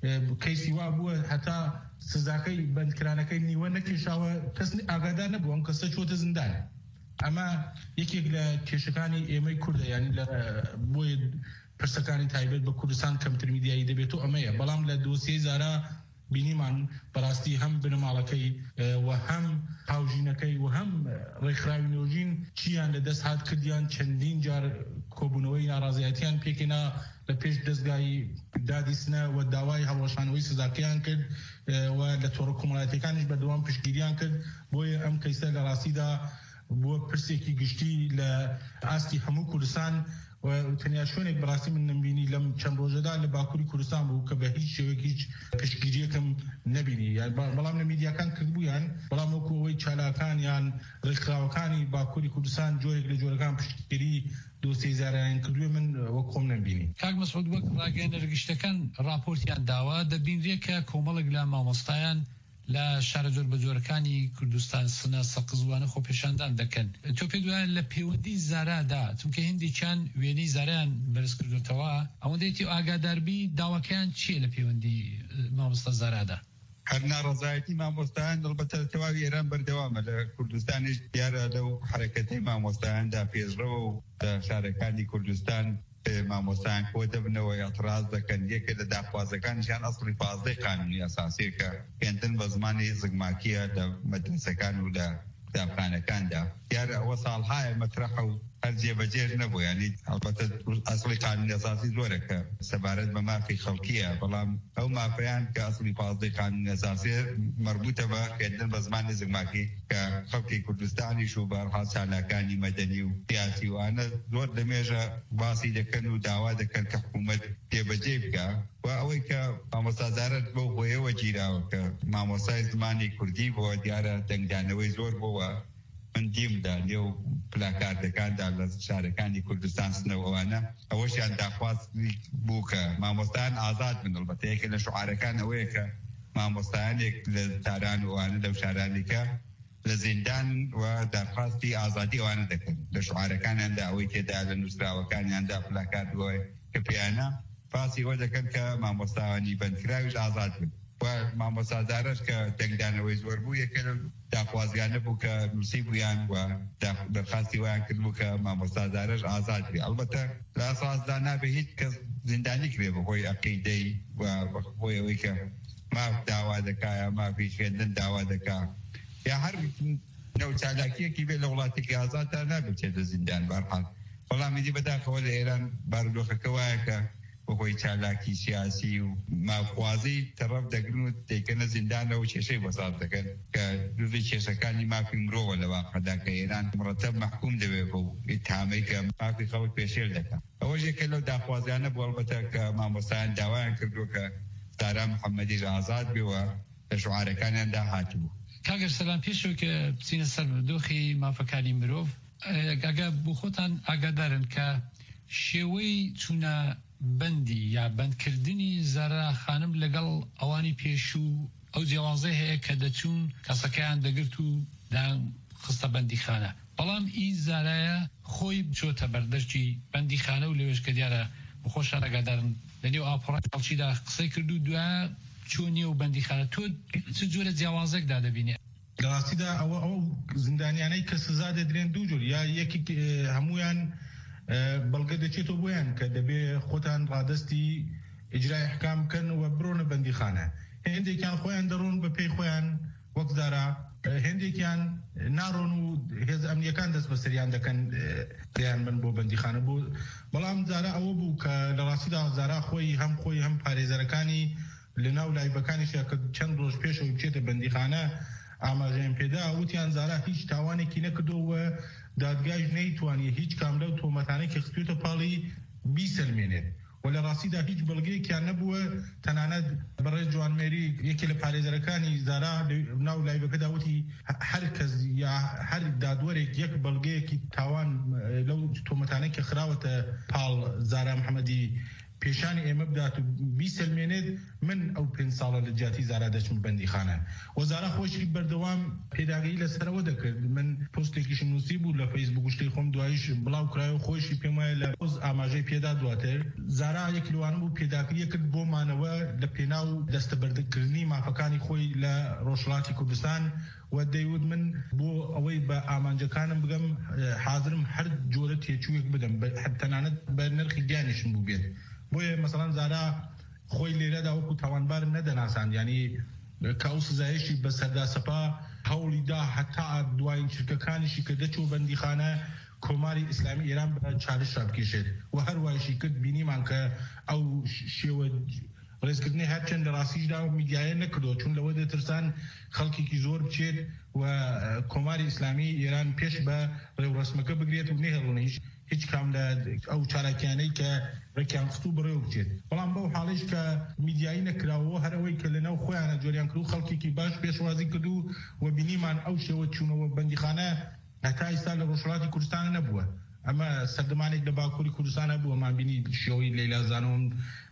کەیسی وا بووە هەتا سزاکەی بەندکرانەکەی نیوە نەکێشاوە، کەس ئاگادار نەبوو ئەم کەسە چۆتە زیندان. ئەمە یەکێک لە کێشەکانی ئێمەی کوردە، یعنی بۆیە پرسەکانی تایبەت بە کوردستان کەمتر میدیایی دەبێت و ئەمەیە. بەڵام لە دۆسیەی زارا بینیمان بەڕاستی هەم بنەماڵەکەی و هەم هاوژینەکەی و هەم ڕێکخراوی نۆژین چیان لە دەست هات کردیان، چەندین جار کۆبوونەوەی ناڕازایەتیان پێکێنا لە پێش دەستگای دادی سنە و داوای هەڵوەشانەوەی سزاکەیان کرد و لە تۆڕە کۆمەڵایەتیەکانیش بەردەوام پشتگیریان کرد. بۆیە ئەم کەیسە لە ڕاستیدا بووە پرسێکی گشتی لە ئاستی هەموو کوردستان و تەنیا شوێنێک بەڕاستی من نمبینی لەم چەند ڕۆژەدا لە باکووری کوردستان بوو کە بە هیچ شێوەیەک هیچ پشتگیریەکەم نەبینی. یان بەڵام لە میدیاکان کردبوویان، بەڵام وەکو ئەوەی چالاکان یان ڕێکخراوەکانی باکووری کوردستان جۆرێک لە جۆرەکان پشتگیری دۆسیەی زارایان کردووە من وەک خۆم نەمبینی. کاک مەسعود، وەک ڕاگەیەنەرگەشتەکان راپۆرتیان داوە دەبینرێ کە کۆمەڵێک لە مامۆستایان لە شارە جۆر بەجۆرەکانی کوردستان سنە سەقزوانە خۆپێشاندان دەکەن. تۆ پێ دوایە لە پەیوەندی زارادا چونکە هندێکیان وێنەی زارایان بەرز کردوتەوە، ئەوەندەیەتی ئاگاداربی داواکەیان چییە لە پەیوەندی مامۆستا زارادا؟ هەر ناڕەزایەتی مامۆستایان دڵبەتە تەواوی ئێران بەردەوامە. لە کوردستانیش دیارە لەو حرەکەتەی مامۆستایاندا پێشڕەوە و لە شارەکانی کوردستان مامۆستایان کۆ دەبنەوە ئەتراز دەکەن. یەکێک لە داخوازەکانیشیان ئەسڵی 15 قانونی ئەساسیەکە هێندن بە زمانی زگماکیە لە مەدرسەکان و لە کتابخانەکاندا. دیارە ئەوە ساڵهایە مەترەحە و هەر جێبەجێر نەبوو. ینی ئەلبەتە ئەسڵی قانونی ئەساسی زۆرەکە سەبارەت بە مافی خەڵکیە، بەڵام ئەو مافەیان کە ئەسڵی 15 قانونی ئەساسی مربوطە بە هێندن بە زمانی زگماکی کە خەڵکی کوردستانیش و بەرها چالاکانی مەدەنی و سیاسی وانە زۆر لەمێژە باسی دەکەن و داوا دەکەن کە حکوومەت جێبەجێ بکە. و ئەوەی کە مامۆستا زارەت بەو هۆیەوە گیراوە کە مامۆستای زمانی کوردی بۆ دیارە دەنگدانەوەی زۆر بۆوە. من دیمدا لێو پلاکاردەکاندا لە شارەکانی کوردستان سنەوەوانە ئەوەشیان داخواستی بوو کە مامۆستایان ئازاد بن. ئەلبەتە یەکێ لە شوعارەکان ئەوەیە کە مامۆستایانێک لە تاران وانە لەو شارانێکە لە زیندان و دەرخواستی ئازادی ئەوانە دەکەن. لە شوعارەکانیاندا ئەوەی تێدا لە نووسراوەکانیاندا پلاکاردەوەی کە پێیانە باسی ئەوە دەکەن کە مامۆستاوانی بەندکراویش ئازاد بن. و مامۆستا زارەش کە دەنگدانەوەی زۆر بوو یەکێ لە داخوازگانە بوو کە نووسی بوویان و دەرخواستی وایان کرد بوو کە مامۆستا زارەش ئازاد بێ. ئەلبەتە لە ئاساسدا نابێ هیچ کەس زیندانی کرێ بەهۆی عەقیدەی و بەهۆی ئەوەی کە ماف داوا دەکا یا مافی خوێندن داوا دەکا یا هەر نەو چالاکیەکی بێ لە وڵاتێکی ئازاددا نابێتێتە زیندان. بەرحال وەڵامی بەداخەوە لە ئێران بارودۆخەکە وایە کە بەهۆی چالاکی سیاسی و مافوازی تەرەف دەگرن و دەیکەنە زیندانە و کێشەی بەساڵ دەکەن کە دووری کێشەکانی مافی مرۆڤە لە واقعدا کە ئێران مرەتەب محکوم دەبێت بۆ ئیتهامەی کە مافی خەڵک پێشێل دەکات. ئەوەش یەکێک لەو داخوازیانە بوو ئەلبەتە کە مامۆستایان داوایان کردووە کە سارا محەممەدیش ئازاد بێەوە لە شوعارەکانیاندا هاتبوو. کاگەر سەلام پێشەوە کە بچینە سەر دۆخی مافەکانی مرۆڤ، ئەگە بۆ خۆتان ئاگادارن کە شێوەی چوونە بەندی یا بەندکردنی زارا خانم لەگەڵ ئەوانی پێشوو ئەو جیاوازەی هەیە کە دەچوون کەسەکەیان دەگرت و دان خستە بەندی خانە. بەڵام ئی زارایە خۆی بچۆتە بەردەرکی بەندی خانە و لەوێش کە دیارە بخۆشان ئاگادارن لەنێو ئاپۆڕات هەڵچیدا قسەی کرد و دوایە چۆنیە و بەندی خانە. تۆ چ جۆرە جیاوازێکدا دەبینێ؟ لە ڕاستیدا ئەو زیندانیانەی کە سزا دەدرێن دوو جۆر، یا یەکی هەمویان بەڵگە دەچێتەوە بۆیان کە دەبێ خۆتان ڕادستی ئیجرای احکام بکەن و بڕۆنە بەندیخانە. هێندێکیان خۆیان دەڕۆن بە پێی خۆیان وەک زارا، هێندێکیان ناڕۆن و هێز ئەمنیەکان دەست بەسەریان دەکەن دەیان من بۆ بەندیخانە بوو. بەڵام زارا ئەوە بوو کە لە ڕاستیدا زارا خۆی هەم پارێزەرەکانی لە ناو لایبەکانیشە کە چەند ڕۆژ پێشەوە بچێتە بەندیخانە ئاماژەیان پێدا وتیان زارا هیچ تاوانێکی نەکردەوە، دادگایش نەیتوانێت هیچ کام لەو تۆمەتانەی کە خستوێتە پاڵی بیسەلمێنێت. و لە ڕاستیدا هیچ بەڵگەیەکیان نەبووە. تەنانەت بەڕێز جوانمێری یەکێ لە پارێزەرەکانی زارا ناو لایبەکەدا وتی هەر کەس یا هەر دادوەرێک یەک بەڵگەیەکی تاوان لەو تۆمەتانەی کە خراوەتە پاڵ زارا محەممەدی پێشانی ئێمە بدات و بیسەلمێنێت من ئەو 5 ساڵە لە جیاتی زارا دەچم بەندیخانە وەزارە خۆشی بەردەوام پێداگەی لەسەرەوە دەکرد من پۆستێکیشم نووسی بوو لە فەیسبوک و شتەی خۆم دواییش بڵاو کرایە و خۆشی پێم وایە لە ئاماژەی پێدا دواتر زارا یەک لەوانم بوو پێداگەری کرد بۆمانەوە لە پێناو دەستەبەردەکردنی مافەکانی خۆی لە ڕۆژهەڵاتی کوردستان و دەیوت من بۆ ئەوەی بە ئامانجەکانم بگەم حاضرم هەر جۆرە تێچوویەک بدەم تەنانەت بە نرخی گیانیشم بوو بێت بۆیە مەسەڵەن زارا خۆی لێرەدا وەکو تاوانبار نەدەناساند ینی کە ئەو سزایشی بە سەردا سەپا هەوڵیدا هەتا دوایین چرکەکانیشی کە دەچوو بەندیخانە کۆماری ئیسلامی ئێران بە چالش ڕابکێشێت و هەروایشی کرد بینیمان کە ئەو شێوە ڕێزکردنی هەرچەند لە ڕاستیشدا و میدیایە نەکردو چون لەوە دەترسان خەڵکێکی زۆر بچێت و کۆماری ئیسلامی ئێران پێش بە ڕێوڕسمەکە بگرێت و نەهێڵونە هیچ کام لە ئەو چالاکیانەی کە ڕێکیان خستو بڕێ و بچێت بەڵام بەو حاڵش کە میدیایی نەکراوە هەرەوەی کە لەناو خۆیانە جۆریان کرد و خەڵکێکی باش پێشوازی کردو و بینیمان ئەو شێوە چوونەوە بەندیخانە هەتا ئێستا لە ڕۆژهەڵاتی کوردستانە نەبووە ئەمە سەردەمانێک لە باکووری کوردستانە بووە مان بینی شێوەی لەیلا زانۆم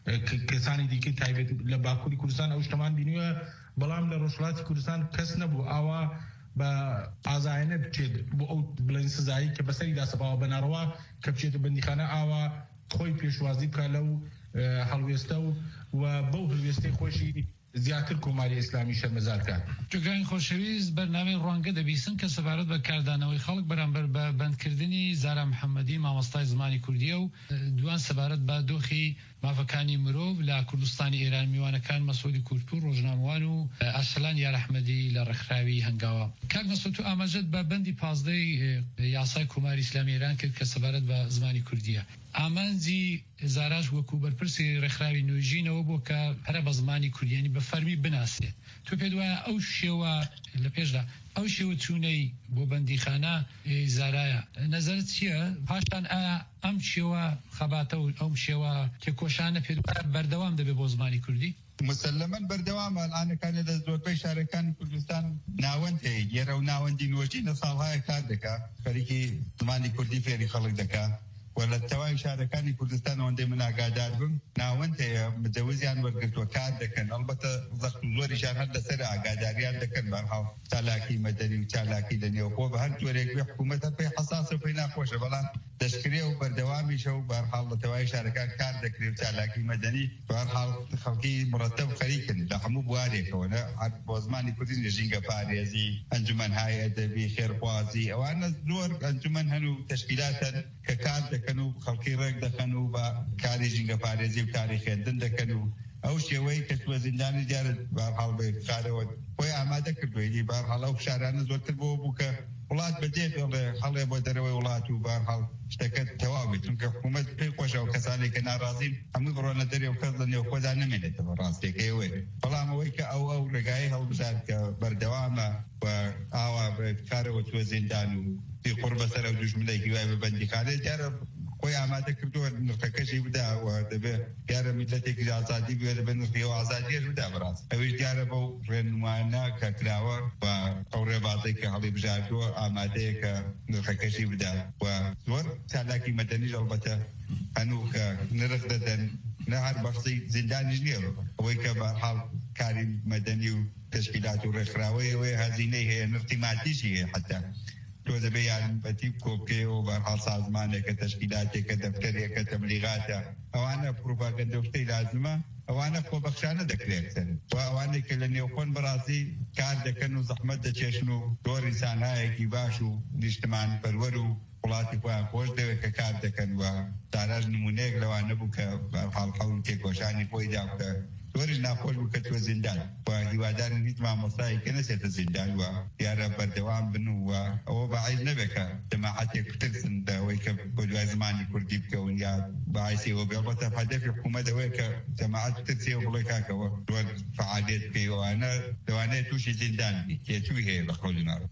کەسانی دیکە تایبێت لە باکووری کوردستان ئەو شتەمان بینیوە بەڵام لە ڕۆژهەڵاتی کوردستان کەس نەبوو ئاوا بە ئازایەنە بچێت بۆ ئەو بڵێن سزایی کە بەسەریدا سەپاوە بەناڕەوا کە بچێتە بەندیخانە ئاوا خۆی پێشوازی بکە لەو هەڵوێستە و بەو هەڵوێستەی خۆشی زیاتر کۆماری ئیسلامی شەرمەزار کات. جوگرانی خۆشەویست بەرنامەی ڕوانگە دەبیستن کە سەبارەت بە کاردانەوەی خەڵک بەرامبەر بە بەندکردنی زارا محەممەدی مامۆستای زمانی کوردیە و دوان سەبارەت بە دۆخی مافەکانی مرۆڤ لە کوردستانی ئێران میوانەکان مەسعودی کورتپور ڕۆژنامەوان و ئەرسەلان یارەحمەدی لە ڕێکخراوی هەنگاوە. کاک مەسعود و ئاماژەت بە بەندی 15 یاسای کۆماری ئیسلامی ئێران کرد کە سەبارەت بە زمانی کوردیە. ئامانجی زاراش وەکو بەرپرسی ڕێکخراوی نوێژینەوە بۆ کە هەرە بە زمانی کوردیانی بە فەرمی بناسێت. تۆ پێت وایە ئەو شێوە لە پێشدا ئەو شێوە چوونەی بۆ بەندیخانە زارایە نەزەرت چییە؟ پاشان ئایا ئەم شێوە خەباتە و ئەم شێوە تێکۆشانە پێت وایە بەردەوام دەبێت بۆ زمانی کوردی؟ مسلماً بەردەوامە ئەلانەکانی لە زۆربەی شارەکانی کوردستان ناوەند هەیە گێرە و ناوەندی نوێژی لە ساڵهایە کار دەکات خەریکی زمانی کوردی فێری خەڵک دەکات و لە تەواوی شارەکانی کوردستان ئەوەندەی من ئاگادار بم ناوەند هەیە مجەوزیان وەرگرتووە کار دەکەن ئەڵبەتە زەخت و زۆریشان هەر لەسەر ئاگاداریان دەکەن بەرهاو چالاکی مەدەنی و چالاکی لە نێوخۆ بە هەر جۆرێک بێ حکوومەتە پێی حەساسە و پێی ناخۆشە بەڵام دەشکرێ و بەردەوامیشە و بەرحاڵ لە تەواوی شارەکان کار دەکرێت و چالاکی مەدەنی بەرحاڵ خەڵکی مرەتەب خەریکن لە هەموو بوارێکەوە هەر بۆ زمانی کوردی نێژینگە پارێزی ئەنجومەنهای ئەدەبی خێرخوازی ئەوانە زۆر ئەنجومەن هەن و تەشکیلاتن کە کار دەکەن و خەڵکی ڕێک دەکەن و بە کاری ژینگە پارێزی و کاری خوێندن دەکەن و ئەو شێوەی کە توە زیندانی دیارە بەرحاڵ بە کارەوە خۆی ئامادە کردووی بەرحاڵ ئەو شارانە زۆرتر بۆ بوو کە وڵات بەجێ هەڵێ بۆ دەرەوەی وڵات و بەرحاڵ شتەکە تەواوی چونکە حکوومەت پێی خۆشە و کەسانی کە ناڕازین هەموو بڕۆنە دەرێ و کەس لە نێو خۆدا نەمێنێتەوە ڕاستێکەوەی بەڵام ئەوەی کە ئەو ڕێگایی هەڵبژار کە بەردەوامە و ئاوا کارەوە توە زیندان و قڕ بەسەر ئەو دوژمنێکی وای بە بەندیخانە دیارە خۆی ئامادە کردووە نرخەکەشی بداوە دەبێت دیارە میلەتێکی ئازادی بوێ دەبێت نرخیەوە ئازادیەش بدا بەڕاست ئەوەش دیارە بەو ڕێنمایانە کە کراوە و ئەو ڕێبازەی کە هەڵی بژاردووە ئامادەیە کە نرخەکەشی بدا و زۆر چالاکی مەدەنیش ئەڵبەتە هەنوو کە نرخ دەدەن نە هەر بەخسی زیندانیش نییە ئەوەی کە بەرحاڵ کاری مەدەنی و تشکیلات و ڕێکخراوەی ئەوەی هەزینەی هەیە نرخی مادیشی هەیە حتا تۆ دەبێ یارمەتی کۆبکەیەوە بەرحاڵ سازمانێکە تەشکیلاتێکە دەفتەرێکە تەبلیغاتە ئەوانە پروپاگەندە و شتەی لازمە ئەوانە خۆبەخشانە دەکرێت و ئەوانەی کە لە نێوخۆن بەڕاستی کار دەکەن و زەحمەت دەچێشن و زۆری سانایەکی باش و نیشتمان پەروەر و وڵاتی خۆیان خۆش دەوێت کە کار دەکەن و داراژ نمونەیەک لەوانە بوو کە بەرحاڵ خەڵک تێکۆشانی خۆی دا بکە زۆریش ناخۆش بوو کە توە زیندان و هیوادارن هیچ مامۆستایەکە نەچێتە زیندان و دیارە بەردەوام بن و ئەوە بەعیز نەبێت کە جەماعەتێک بترسن لەوەی کە بۆ دوای زمانی کوردی بکەون یا بەعیسیەوە بێ ئەڵبەتە هەدەفی حکوومەت ئەوەیە کە جەماعەت بترسێەوە بڵێ کاکەوە زۆر فعالیت بکەی ئەوانە لەوانەیە تووشی زیندان بی تێچووی هەیە بە قەولی ناڕ و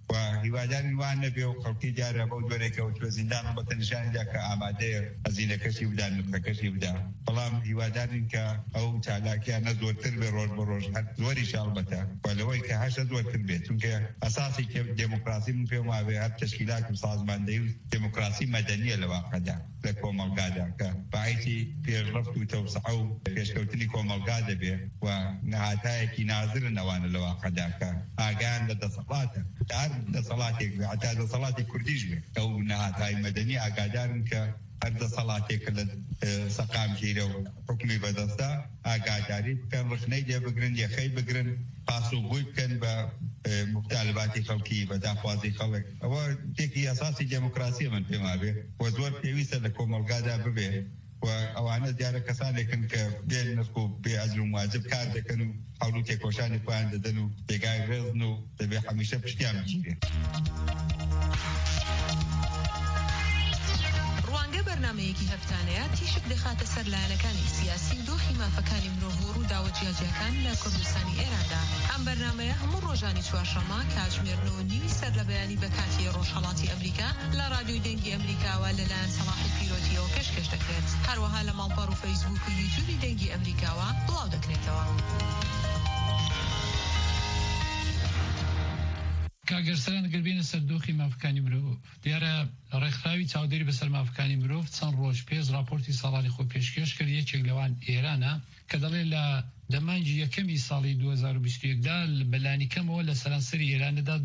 هیوادارین وان نەبێ و خەڵکی دیارە بەو دوێرێکەوە توێ زیندان بە تەنیشانیدا کە ئامادەیە هەزینەکەشی بدان نرخەکەشی بدا بەڵام هیوادارین کە ئەو چالاکیانە زۆرتر بێ ڕۆژ بە ڕۆژ هەر زۆری شاڵبەتە لەوەی کە هەشە زۆرتر بێت چونکە ئەساسی دموکراسی من پێم وابێ هەر تەشکیلات و سازماندەی و دموکراسی مەدەنیە لە واقعدا لە کۆمەڵگادا کە بەعیتی پێشڕەفت و تەوسعە و پێشکەوتنی کۆمەڵگا دەبێ و نەهاتایەکی نازرن ئەوانە لە واقعدا کە ئاگان لە دەسەڵاتە هەر دەسەڵاتێک حتا دەسەڵاتی کوردیش بێ ئەو نەهاتای مەدەنی ئاگادارن کە هەر دەسەڵاتێکە لە سەقام گیرە و حکمی بەدەستە ئاگاداری بکەن ڕخنەی لێ بگرن یەخەی بگرن پاسوگوی بکەن بە مختالباتی خەڵکی بە داخوازی خەڵک ئەوە تێکی ئەساسی دموکراسی من پێم وابێ و زۆر پێویستە لە کۆمەڵگادا ببێ و ئەوانە دیارە کەسانێکن کە بێن نرخ و بێ ئەجر و واجب کار دەکەن و هەوڵ و تێکۆشانی خۆیان دەدەن و بێگای ڕێزن و دەبێ هەمیشە پشتیان بگیرێ. بەرنامەیەکی هەفتانەیە تیشک دەخاتە سەر لایەنەکانی سیاسی دۆخی مافەکانی مرۆڤ و ڕووداوە جیاجیەکان لە کوردستانی ئێراندا. ئەم بەرنامەیە هەموو ڕۆژانی چوارشەممە کاتژمێر 9:30 سەر لە بەیانی بە کاتی ڕۆژهەڵاتی ئەمریکا لە رادیۆی دەنگی ئەمریکاوە لەلایەن سەلاحی پیرۆتیەوە پێشکەش دەکرێت. هەروەها لە ماڵپەڕ و فەیسبوک و یوتیوبی دەنگی ئەمریکاوە بڵاو دەکرێتەوە. کاگەرسەران گەربێنە سەر دۆخی مافەکانی مرۆڤ دیارە ڕێکخراوی چاودێری بەسەر مافەکانی مرۆڤ چەند ڕۆژ پێش راپۆرتی ساڵانی خۆی پێشکەش کرد یەکێک لەوان ئێرانە کە دەڵێ لە دەمانجی یەکەمی ساڵی 2021دا بەلانی کەمەوە لە سەرانسەری ئێرانەدا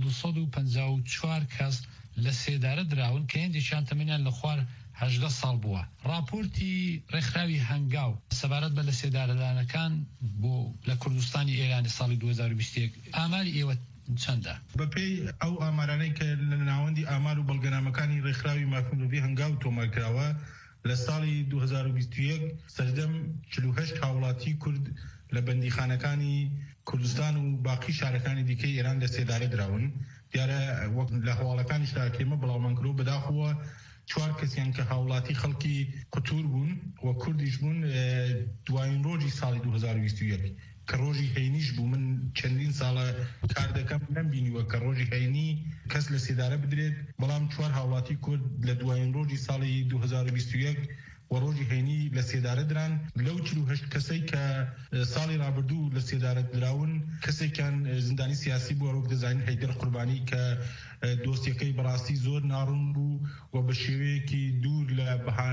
254 کەس لە سێدارە دراون کە هێندێکیان تەمەنیان لە خوار 18 ساڵ بووە. راپۆرتی ڕێکخراوی هەنگاو سەبارەت بە لە سێدارەدانەکان بۆ لە کوردستانی ئێرانی ساڵی 2021 ئاماری ئێوە چەندە؟ بەپێی ئەو ئامارانەی کە لە ناوەندی ئامار و بەڵگەنامەکانی ڕێکخراوی مافی هەنگاو تۆمارکراوە لە ساڵی 2021 سەردەم 48 هاوڵاتی کورد لە بەندیخانەکانی کوردستان و باقی شارەکانی دیکەی ئێران لە سێدارە دراون. دیارە وەک لە هەواڵەکانی شتاکێمە بڵاومانکرۆ بەداخەوە 4 کەسیان کە هاوڵاتی خەڵکی قوتور بوون و کوردیش بوون دوایین ڕۆژی ساڵی 2021 کە ڕۆژی هەینیش بوو. من چەندین ساڵە کار دەکەم نەمبینیوە کە ڕۆژی هەینی کەس لە سێدارە بدرێت بەڵام 4 هاوڵاتی کورد لە دوایین ڕۆژی ساڵی 2021 و ڕۆژی هەینی لە سێدارە دران. لەو 48 کەسەی کە ساڵی ڕابردوو لە سێدارە دراون کەسێکیان زیندانی سیاسی بووە ڕۆک دەزانین هەیدەر قوربانی کە دۆستیەکەی بەڕاستی زۆر ناڕوون بوو و بە شێوەیەکی دوور لە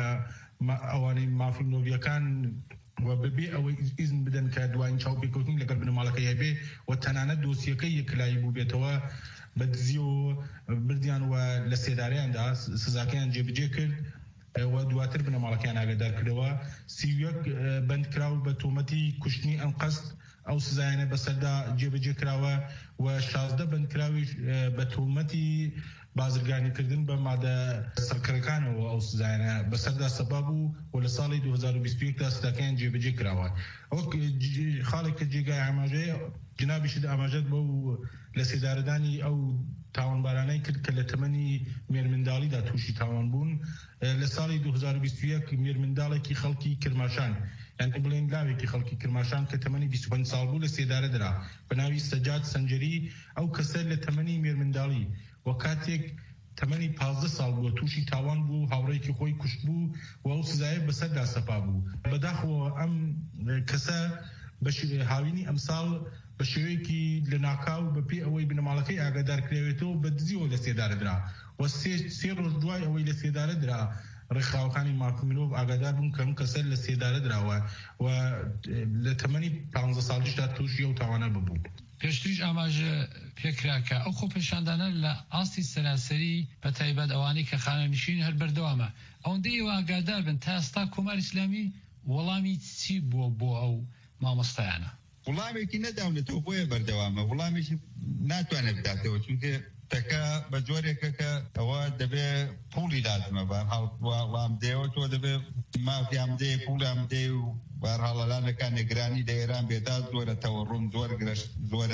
ئەوانەی مافی مرۆڤیەکان و بەبێ ئەوەی ئیزن بدەن کە دوایین چاوپێکەوتنی لەگەڵ بنەماڵەکەی هەبێ و تەنانەت دۆسیەکەی یەکلایی بوو بێتەوە بەدزی و بردیان و لە سێدارەیاندا سزاکەیان جێبجێ کرد و دواتر بنەماڵەکەیان ئاگادار کردەوە. 31 بەندکراو بە تۆمەتی کوشتنی ئەم قەست ئەو سزایانە بەسەردا جێبەجێ کراوە و 16 بەندکراوی بە تۆمەتی بازرگانیکردن بە مادە سەرکەرەکانەوە ئەو سزایانە بەسەردا سەبا بوو و لە ساڵی 2021دا سزاکەیان جێبەجێ کراوە. ئەو خاڵێک کە جێگای ئاماژەیە جنابیشت ئاماژەت بۆ لە سێدارەدانی ئەو تاوانبارانەی کرد کە لە تەمەنی مێرمنداڵیدا تووشی تاوان بوون. لە ساڵی 2021 مێرمنداڵێکی خەڵکی کرماشان یعنی بڵێن لاوێکی خەڵکی کرماشان کە تەمەنی 25 ساڵ بوو لە سێدارە درا بە ناوی سەجاد سەنجەری. ئەو کەسە لە تەمەنی مێرمنداڵی و کاتێک تەمەنی 15 ساڵ بووە تووشی تاوان بوو هاوڕێکی خۆی کوشت بوو و ئەو سزایە بەسەردا سەپا بوو. بەداخەوە ئەم کەسە بە هاوینی ئەمساڵ بە شێوەیەکی لە ناکاو بەپێی ئەوەی بنەماڵەکەی ئاگادار کراوێتەوە بە دزیەوە لە سێدارە درا و سێ ڕۆژ دوای ئەوەی لە سێدارە درا ڕێکخراوەکانی مافی مرۆڤ ئاگادار بوون کەم کەسەر لە سێدارە دراوە و لە تەمەنی 15 ساڵیشدا تووشی ئەو تاوانە ببوو. پێشتریش ئاماژە پێکراکە ئەو خۆپێشاندانە لە ئاستی سەراسەری بە تایبەت ئەوانەی کە خانەنشین هەر بەردەوامە ئەوەندەی ئێوە ئاگادار بن تا ئێستا کۆماری ئیسلامی وەڵامی چی بووە بۆ ئەو مامۆستایانە؟ وڵامێکی نەداونێتەوە بۆیە بەردەوامە وڵامێکی ناتوانێت بداتەوە چونکە تەکە بە جۆرێکە کە ئەوە دەبێ پوڵی لازمە بەڵام دێەوە تۆ دەبێ مافیام دێ پوڵام دێ و بارهاڵەلانەکان نێگرانی لە ئێران بێدا زۆرە تەوەڕوم زۆر گرشت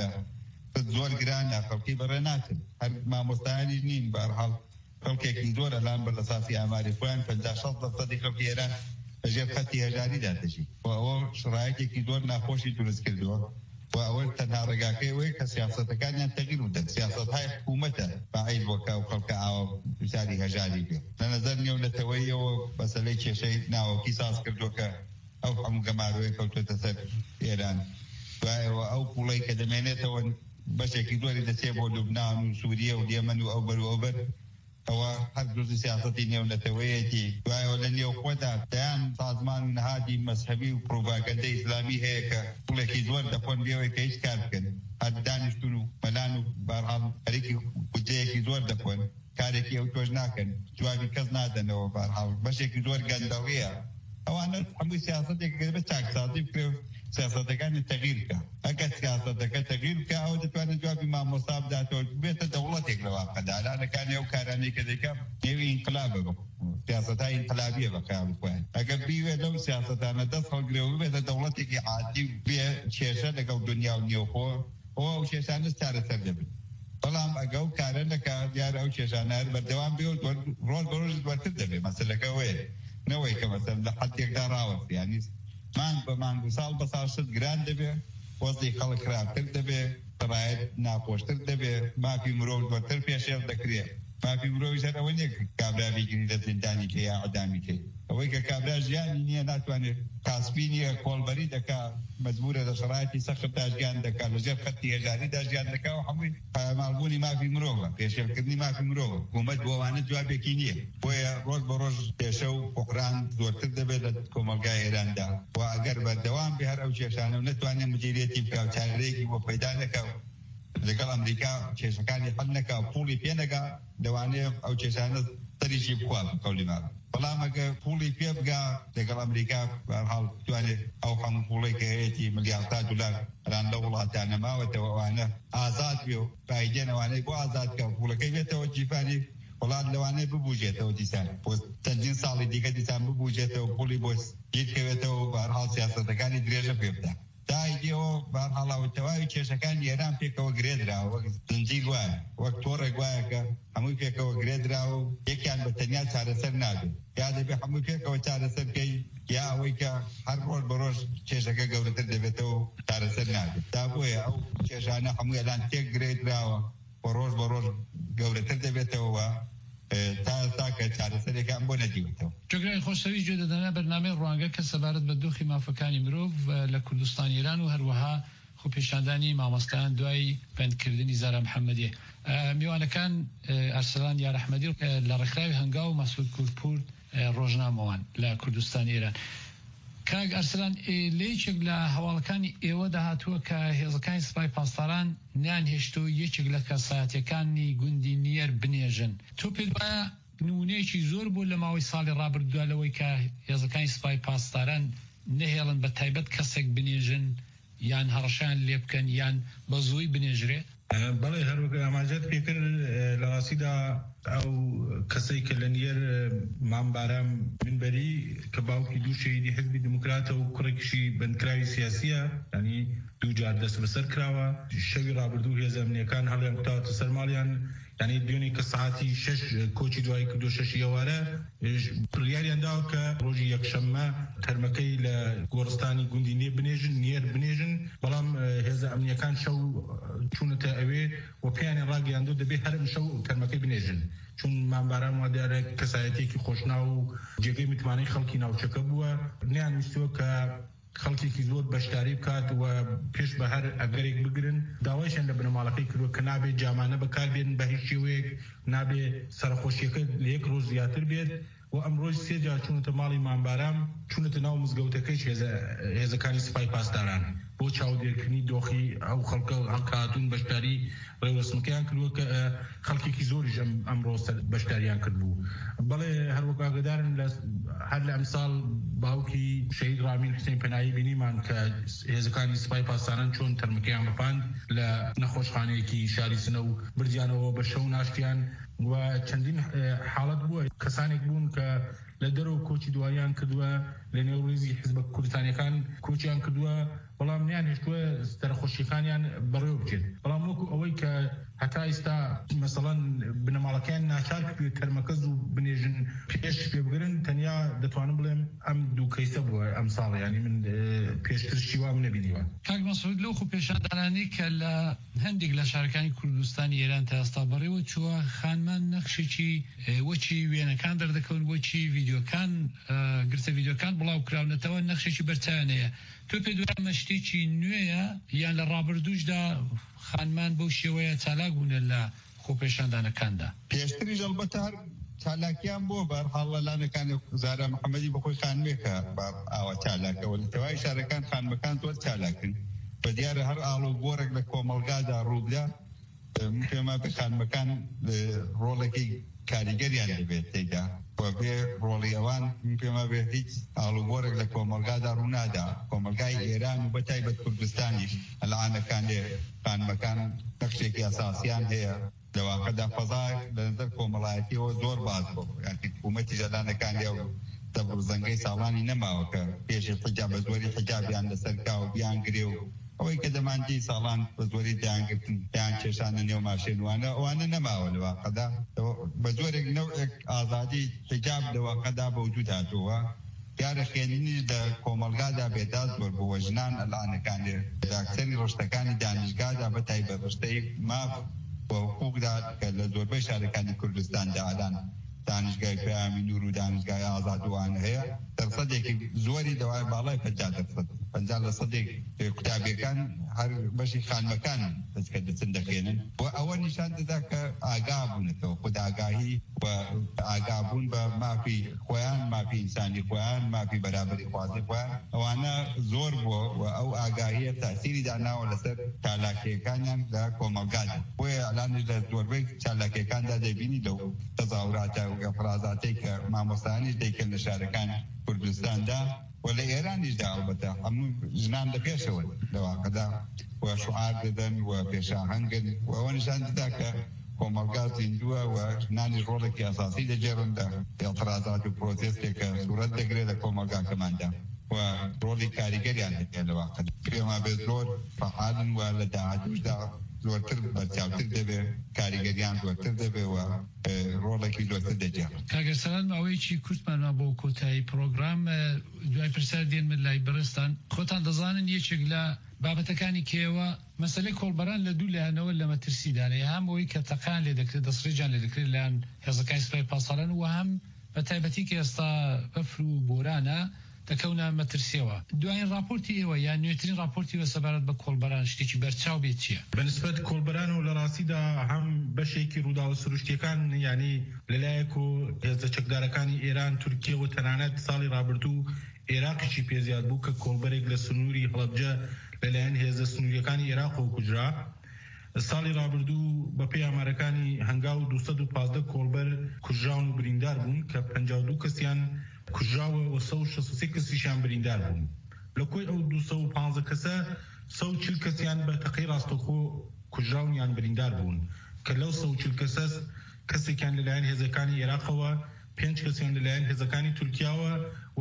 زۆر گرانە خەڵکی بەڕێ ناکرد هەر مامۆستایانیش نین بارهاڵ خەڵکێکی زۆرە لام بەر لە ساسی ئاماری خۆیان 50-60% خەڵکی ئێران بەژێر خەتی هەژاریدا دەژی و ئەوە شڕایەتێکی زۆر ناخۆشی دروست کردووە و ئەوە تەنها ڕێگاکەی ئەوەیە کە سیاسەتەکانیان تەغییر بدەن سیاسەتهای حکوومەتە بەعیل بۆ پرسیاری هەژاری بێ لە نەزەر نێونەتەوەیەوە بەسەلەی کێشەی ناوەکی ساز کردوکە ئەو هەموو گەماروەیە کەوتۆتە سەر ئێران دوایەوە ئەو پوڵەی کە دەمێنێتەوە بەشێکی زۆری دەچێ بۆ لوبنان و سووریە و دیێمەن و ئەو بەروەبەر ئەوە هەر دروستی سیاسەتی نێونەتەوەیەکی دوایەوە لە نێوخۆدا دەیان سازمان و نەهادی مەذهبی و پرۆپاگەندەی ئیسلامی هەیە کە پوڵێکی زۆر دەخۆن بێەوەی کە هیچ کار بکەن هەر دانیشتون و مەلان و بەرهەڵ هەرێکی بودجەیەکی زۆر دەخۆن کارێکی ئەو تۆش ناکەن جوابی کەس نادەنەوە بەرهەڵ بەشێکی زۆر گەندەڵیە ئەوانە هەمووی سیاسەتێک بە چاکسازی بکرێ سیاسەتەکانی تەغییر بکە ئەگەر سیاسەتەکە تەغییر بکە ئەو دەتوانێت جوابی مامۆستا بداتەوە بێتە دەوڵەتێک لە واقعدارانەکانی ئەو کارانەی کە دەیکەم نێوی ئینقلابە سیاسەتای ئینقلابیە بەکار بخوێن ئەگەر بیوێت لەو سیاسەتانە دەست هەڵگرێەوە بێتە دەوڵەتێکی عادی و بێ کێشە لەگەڵ دنیا و نێوخۆ ئەو کێشانە چارەسەر دەبن بەڵام ئەگە و کارە نەکا دیارە ئەو کێشانە بەردەوام بێ و ڕۆژ بە ڕۆژ دواتر دەبێت مەسەلەکە وەیە نەوەی کە مەسەل لە حەدێکدا ڕاوەست یانی مانگ بە مانگ و ساڵ بە ساڵ شت گران دەبێ وەزی خەڵک خراپتر دەبێ سەرایەت ناخۆشتر دەبێ مافی مرۆڤ دواتر پێشێر دەکرێت مافی مرۆڤی سەر ئەوە نییە کابرا بیگری لە زیندانی کە یا عەدامی کەی ئەوەی کە کابرا ژیانی نییە ناتوانێت کاسبی نییە کۆڵبەری دەکا مەجبورە لە شەرایەتی سەختدا ژیان دەکات لەژێر خەتی هێژاریدا ژیان دەکا و هەمووی پایەماڵبوونی مافی مرۆڤە پێشێرکردنی مافی مرۆڤە حکوومەت بۆ ئەوانە جوابێکی نییە بۆیە ڕۆژ بە ڕۆژ پێشە و حوقران زۆرتر دەبێت لە کۆمەلگای ئێراندا و ئەگەر بەردەوام بێ هەر ئەو کێشانە و نەتوانێت مدیریەتی بکا و چارەیەکی بۆ پەیدا نەکا لەگەڵ ئەمریکا کێشەکانی حەل نەکا و پوڵی پێ نەگا لەوانەیە ئەو کێشانە سەریشی بخوا قەولی ماڵ بەڵام ئەگە پوڵی پێ بگا لەگەڵ ئەمریکا بەرحاڵ توانێت ئەو هەموو پوڵی کە هەیەی ملیاردتا دولار ران لە وڵاتانە ماوەتەوە ئەوانە ئازاد بێ و پایدێنەوانەی بۆ ئازادکە پوڵەکەی بێتەوە جیفانی وڵات لەوانەیە ببوژێتەوە دیسان بۆ چەندین ساڵی دیکە دیسان ببوژێتەوە پوڵی بۆ گیرکەوێتەوە بەرحاڵ سیاسەتەکانی درێژە پێ بدە دایدەوە بەرحاڵاوە تەواوی کێشەکانی ئێران پێکەوە گرێدراوە وەک زنجیر وایە وەک تۆڕێک وایە کە هەمووی پێکەوە گرێدراوە و یەکیان بە تەنیا چارەسەر نابێت یا دەبێت هەمووی پێکەوە چارەسەر بکەی یا ئەوەی کە هەر ڕۆژ بە ڕۆژ کێشەکە گەورەتر دەبێتەوە چارەسەر نابێت تا بۆیە ئەو کێشانە هەمووی ئەلان تێک گرێدراوە و ڕۆژ بە ڕۆژ گەورەتر دەبێتەوە تاکە چارەسەرێکان بۆ نەدیوێتەوە. جۆگرانی خۆشەویست گوێ دەدەنا بەرنامەی ڕوانگە کە سەبارەت بە دۆخی مافەکانی مرۆڤ لە کوردستان ئێران و هەروەها خۆپیشاندانی مامۆستایان دوای بەندکردنی زارا محەممەدیە. میوانەکان ئەرسلان یار ئەحمەدی لە ڕێکخراوی هەنگاو و مەسعود کوردپور ڕۆژنامەوان لە کوردستان ئێران. کاک ئەرسلان لەیەکێک لە هەواڵەکانی ئێوە داهاتووە کە هێزەکانی سوپای پاسداران نیان هێشتۆ یەکێک لە کەسایەتیەکانی گوندی نێر بنێژن. تۆ پێت وایە نمونەیەکی زۆر بوو لە ماوەی ساڵی ڕابردووە لەوەی کە هێزەکانی سوپای پاسداران نەهێڵن بە تایبەت کەسێک بنێژن یان هەڕەشیان لێ بکەن یان بە زووی بنێژرێ؟ بەڵێ هەروەک ئاماژەت پێکرد لە ڕاستیدا ئەو کەسەی کە لە نێر مامبارام منبەری کە باوکی دوو شەهیدی حزبی دموکراتە و کوڕێکیشی بەندکراوی سیاسیە ینی دوو جار دەست بەسەر کراوە شەوی ڕابردوو هێزە ئەمنیەکان هەڵیان قوتاوەتە سەر ماڵیان ینی دوێنێ کە سەعاتی 6 کۆچی دوای کردو 6 ئێوارە بڕیاریان داوە کە ڕۆژی یەکشەممە تەرمەکەی لە گۆڕستانی گوندی نێ بنێژن نێر بنێژن بەڵام هێزە ئەمنیەکان شەو چوونەتە ئەوێ و پێیانیان ڕاگەیاندۆ دەبێت هەرم شەو تەرمەکەی بنێژن چون مامباران وا دیارە کەسایەتێکی خۆشنا و جێگەی متمانەی خەڵکی ناوچەکە بووە نیان ویستووە کە خەڵکێکی زۆر بەشداری بکات و پێش بە هەر ئەگەرێک بگرن داوایشان لە بنەماڵەکەی کردووە کە نابێت جامانە بەکاربێن بە هیچ شێوەیەک نابێت سەرخۆشیەکە لە یەک ڕۆژ زیاتر بێت و ئەم ڕۆژ سێ جار چوونەتە ماڵی مامبارام چوونەتە ناو مزگەوتەکەیش هێزەکانی سوپای پاسداران بۆ چاودێرکردنی دۆخی ئەو خەڵکە هەڵکاتون بەشداری ڕێوەسمەکەیان کردووە کە خەڵکێکی زۆریش ئەمڕۆ بەشداریان کردبوو. بەڵێ هەروەک ئاگادارن هەر لە ئەمساڵ باوکی شەهید ڕامین حوسێن پەنایی بینیمان کە هێزەکانی سوپای پاسداران چۆن تەرمەکەیان بپاند لە نەخۆشخانەیەکی شاری سنە و بردیانەوە بە شەو ناشتیان و چەندین حاڵەت بووە کەسانێک بوون کە لە دەرەوە کۆچی دواییان کردووە لە نێوڕێزی حیزبە کوردستانیەکان کۆچیان کردووە بەڵام نیان هێشتووە سەرخۆشیەکانیان بەڕێوە بچێت بەڵام وەکو ئەوەی کە هەتا ئێستا مەسەڵەن بنەماڵەکان واکەن ناچار بێت تەرمەکەز و بنێژن پێش پێ بگرن تەنیا دەتوانم بڵێم ئەم دوو کەیسە بووە ئەم ساڵ ینی من پێشتر شیوا نەبینیوە. کاک مەسعود لەو خۆ پێشاندانانی کە لە هەندێک لە شارەکانی کوردستانی ئێران تا ئێستا بەڕێوە چووە خانمان نەخشێکی وەچی وێنەکان دەردەکەون وەچی ڤیدیۆکان گرتە ڤیدیۆکان بڵاو کراونەتەوە نەخشێکی بەرچانەیە. تۆ پێ دوای مەشتێکی نوێیە یان لە ڕابردووشدا خانمان بەو شێوەیە چالاک بوونە لە خۆپێشاندانەکاندا؟ پێشتریش ئەڵبەتە هەر چالاکیان بۆ بەرحاڵ لەلانەکانی زارا محەممەدی بەخۆی خانوێکە ئاوا چالاکەوە لە تەوای شارەکان خانمەکان زۆر چالاکن بە دیارە هەر ئاڵ و گۆڕێک لە کۆمەڵگادا ڕوودا پێما بە خانمەکان ڕۆڵێکی کاریگەریان دەبێت تێدا بێ ڕۆڵی ئەوان پێما بێت هیچ ئاڵ و گۆڕێک لە کۆمەڵگادا ڕوونادا. کۆمەلگای ئێران و بەتایبەت کوردستانیش لەعانەکان لێ خانمەکان نەخشێکی ئەساسیان هەیە لەواقعدا فەزای لەنظر کۆمەڵایەتیەوە زۆر باز بوو یعنی حکوومەتی ژەدانەکان لێ دەبڕزەنگەی ساڵانی نەماوە کە پێشی حجاب بە زۆری حجابیان لەسەر کاوە بیان گرێ و ئەوەی کە دەمانتی ساڵان بە زۆری دایانگرتن یان کێشانە نێو ماشێنوانە ئەوانە نەماوە لەواقعدا بە زۆرێک نەوەک ئازادی حجاب لەواقعدا بەوجود هاتووە. دیارە خێنینی لە کۆمەلگادا بێداد زۆر بووە ژنان ئەلانەکان لێ داکتەری ڕۆشتەکانی دانیشگادا بەتایبەت ڕشتەی ماف بە حقوقدا کە لە زۆربەی شارەکانی کوردستاندا ئالان دانیشگای پەیامی نور و دانیشگای ئازادوان هەیە دەرسەدێکی زۆری دەوای باڵای 50% قوتابیەکان هەر بەشی خانمەکان دەستکە دەچن دەخێنن و ئەوە نیشان دەدا کە ئاگا بوونەتەوە خودئاگاهی و ئاگابوون بە مافی خۆیان مافی ئینسانی خۆیان مافی بەرابەری خوازی خۆیان ئەوانە زۆر بووە و ئەو ئاگاهیە تاسیری داناوە لەسەر چالاکیەکانیان لە کۆمەلگادا بۆیە ئەلانش لە زۆربەی چالاکیەکاندا دەبینی لەو تەزاوراتە و ئەفرازاتەی کە مامۆستانیش دەیکەن لە شارەکان کوردستاندا و لە ئێرانیشدا ئەڵبەتە هەموو ژنان لەپێشەوە لەواقعدا و شعار دەدەن و پێشاهەنگن و ئەوە نیشان دەدا کە کۆمەلگا زیندووە و ژنانی ڕۆڵێکی ئاساسی دەجێڕندا ئێڵترازات و پرۆتێستێکە سوورەت دەگرێت لە کۆمەلگاکەماندا و ڕۆڵی کاریگەریان هەیە لەواقعدا پێما بێت زۆر فعالن و لە داهاتوشدا زۆرتر بەرچاوتر دەبێت کاریگەریان زۆرتر دەبێت و ڕۆڵێکی زۆرتر دەجێڕن. کاگەرسەران ماوەیەکی کورتمانما بۆ کۆتایی پرۆگرام دوای پرسیار دێن من لای بەڕێستان خۆتان دەزانن یەکێک لە بابەتەکانی کێوە مەسەلەی کۆڵبەران لە دوو لایەنەوە لە مەترسیدانەیە هەم ئەوەی کە تەقان لێ دەکرێت دەسڕێجان لێ دەکرێت لایەن هێزەکانی سوپای پاسەڵەن و هەم بە تایبەتی کە ئێستا بەفر و بۆرانە دەکەونە مەترسیەوە. دوایین راپۆرتی ئێوە یان نوێترین راپۆرتی وە سەبارەت بە کۆڵبەران شتێکی بەرچاو بێت چییە؟ بەنسبەت کۆڵبەران و لە ڕاستیدا هەم بەشێکی ڕووداوە سروشتیەکان ینی لەلایەک و هێزە چەکدارەکانی ئێران تورکیە و تەنانەت ساڵی ڕابردوو عێراقیشی پێزیاد بوو کە کۆڵبەرێک لە سنووری هەڵەبجە لەلایەن هێزە سنووریەکانی عێراق و کوژرا. ساڵی ڕابردوو بە پێی ئامارەکانی هەنگاو 215 کۆڵبەر کوژراون و بریندار بوون کە 52 کەسیان کوژراوە و 163 کەسیشیان بریندار بوون. لە کۆی ئەو 215 کەسە 140 کەسیان بە تەقەی ڕاستەوخۆ کوژراون یان بریندار بوون کە لەو 140 کەسەس کەسێکیان لەلایەن هێزەکانی عێراقەوە 5 کەسیان لەلایەن هێزەکانی تورکیاوە و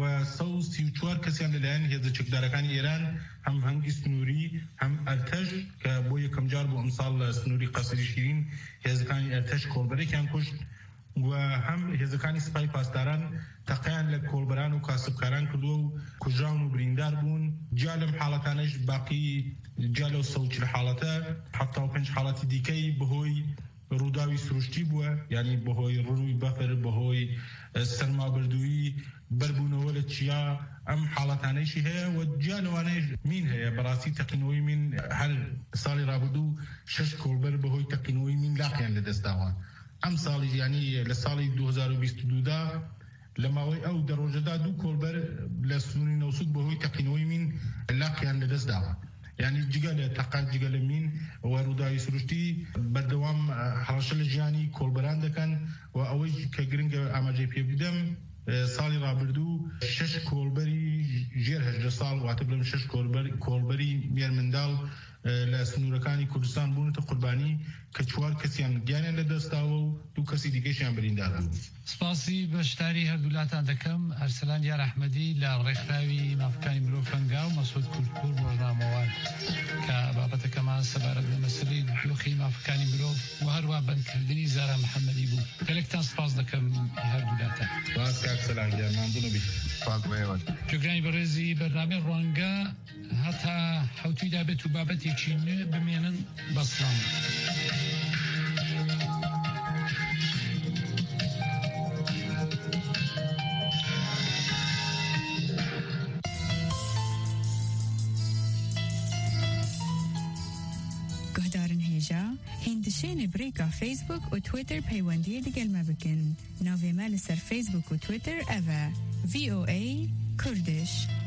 134 کەسیان لەلایەن هێزە چەکدارەکانی ئێران هەم هەنگی سنووری هەم ئەرتەش کە بۆ یەکەم جار بۆ ئەمساڵ لە سنووری قەسری شیرین هێزەکانی ئەرتەش کۆڵبەرێکیان کوشت و هەم هێزەکانی سپای پاسداران تەقیان لە کۆڵبەران و کاسبکاران کردووە و کوژراون و بریندار بوون. جا لەم حاڵەتانەش باقی جا لەو 140 حاڵەتە 75 حاڵەتی دیکەی بەهۆی ڕووداوی سروشتی بووە یعنی بەهۆی ڕووی بەفر بەهۆی سەرمابردووی بەربوونەوە لە چیا ئەم حاڵەتانەیشی هەیە و جا لەوانەیە مین هەیە بەڕاستی تەقینەوەی مین هەر ساڵی ڕابردوو 6 کۆڵبەر بەهۆی تەقینەوەی مین لاقیان لەدەستداوە. ئەم ساڵی ینی لە ساڵی 2022دا لە ماوەی ئەو دەڕۆژەدا 2 کۆڵبەر لە سنووری نەوسوود بەهۆی تەقینەوەی مین لاقیان لەدەستداوە. یعنی جگە لە تەقات جگە لە مین و ڕووداوی سروشتی بەردەوام هەڵەشە لە ژیانی کۆڵبەران دەکەن و ئەوەی کە گرنگە ئاماژەی پێ بدەم ساڵی ڕابردوو 6 کۆڵبەری ژێر 18 ساڵ واتە بڵێم 6 کۆڵبەری مێر منداڵ لە سنوورەکانی کوردستان بوونەتە قوربانی کە چوار کەسیان گیانیان لەدەستاوە و دوو کەسی دیکەشیان بریندار بوو. سپاسی بەشداری هەردوولاتان دەکەم ئەرسلان دیار ئەحمەدی لە ڕێکخراوی مافەکانی مرۆڤ فەنگا و مەسعود کورتپور ڕۆژنامەوان کە بابەتەکەمان سەبارەت بە مەسەلەی دۆخی مافەکانی مرۆڤ و هەروە بەندکردنی زارا محەممەدی بوو. گەلێکتان سپاس دەکەم هەردوولاتان. باس کاک سەلام گیان مامنون بێت. سپاس بەێوە. جۆگرانی بەڕێزی بەرنامەی ڕوانگە هەتا حوتویدا بێت و بابەتێکی نوێ بمێنن بەسڵام. هندشين بريكا فيسبوك و تويتر پەیوەندیە لەگەڵمە بکەن. ناوێمە لەسەر فیسبوک و تویتر ئەڤە VOA کوردش.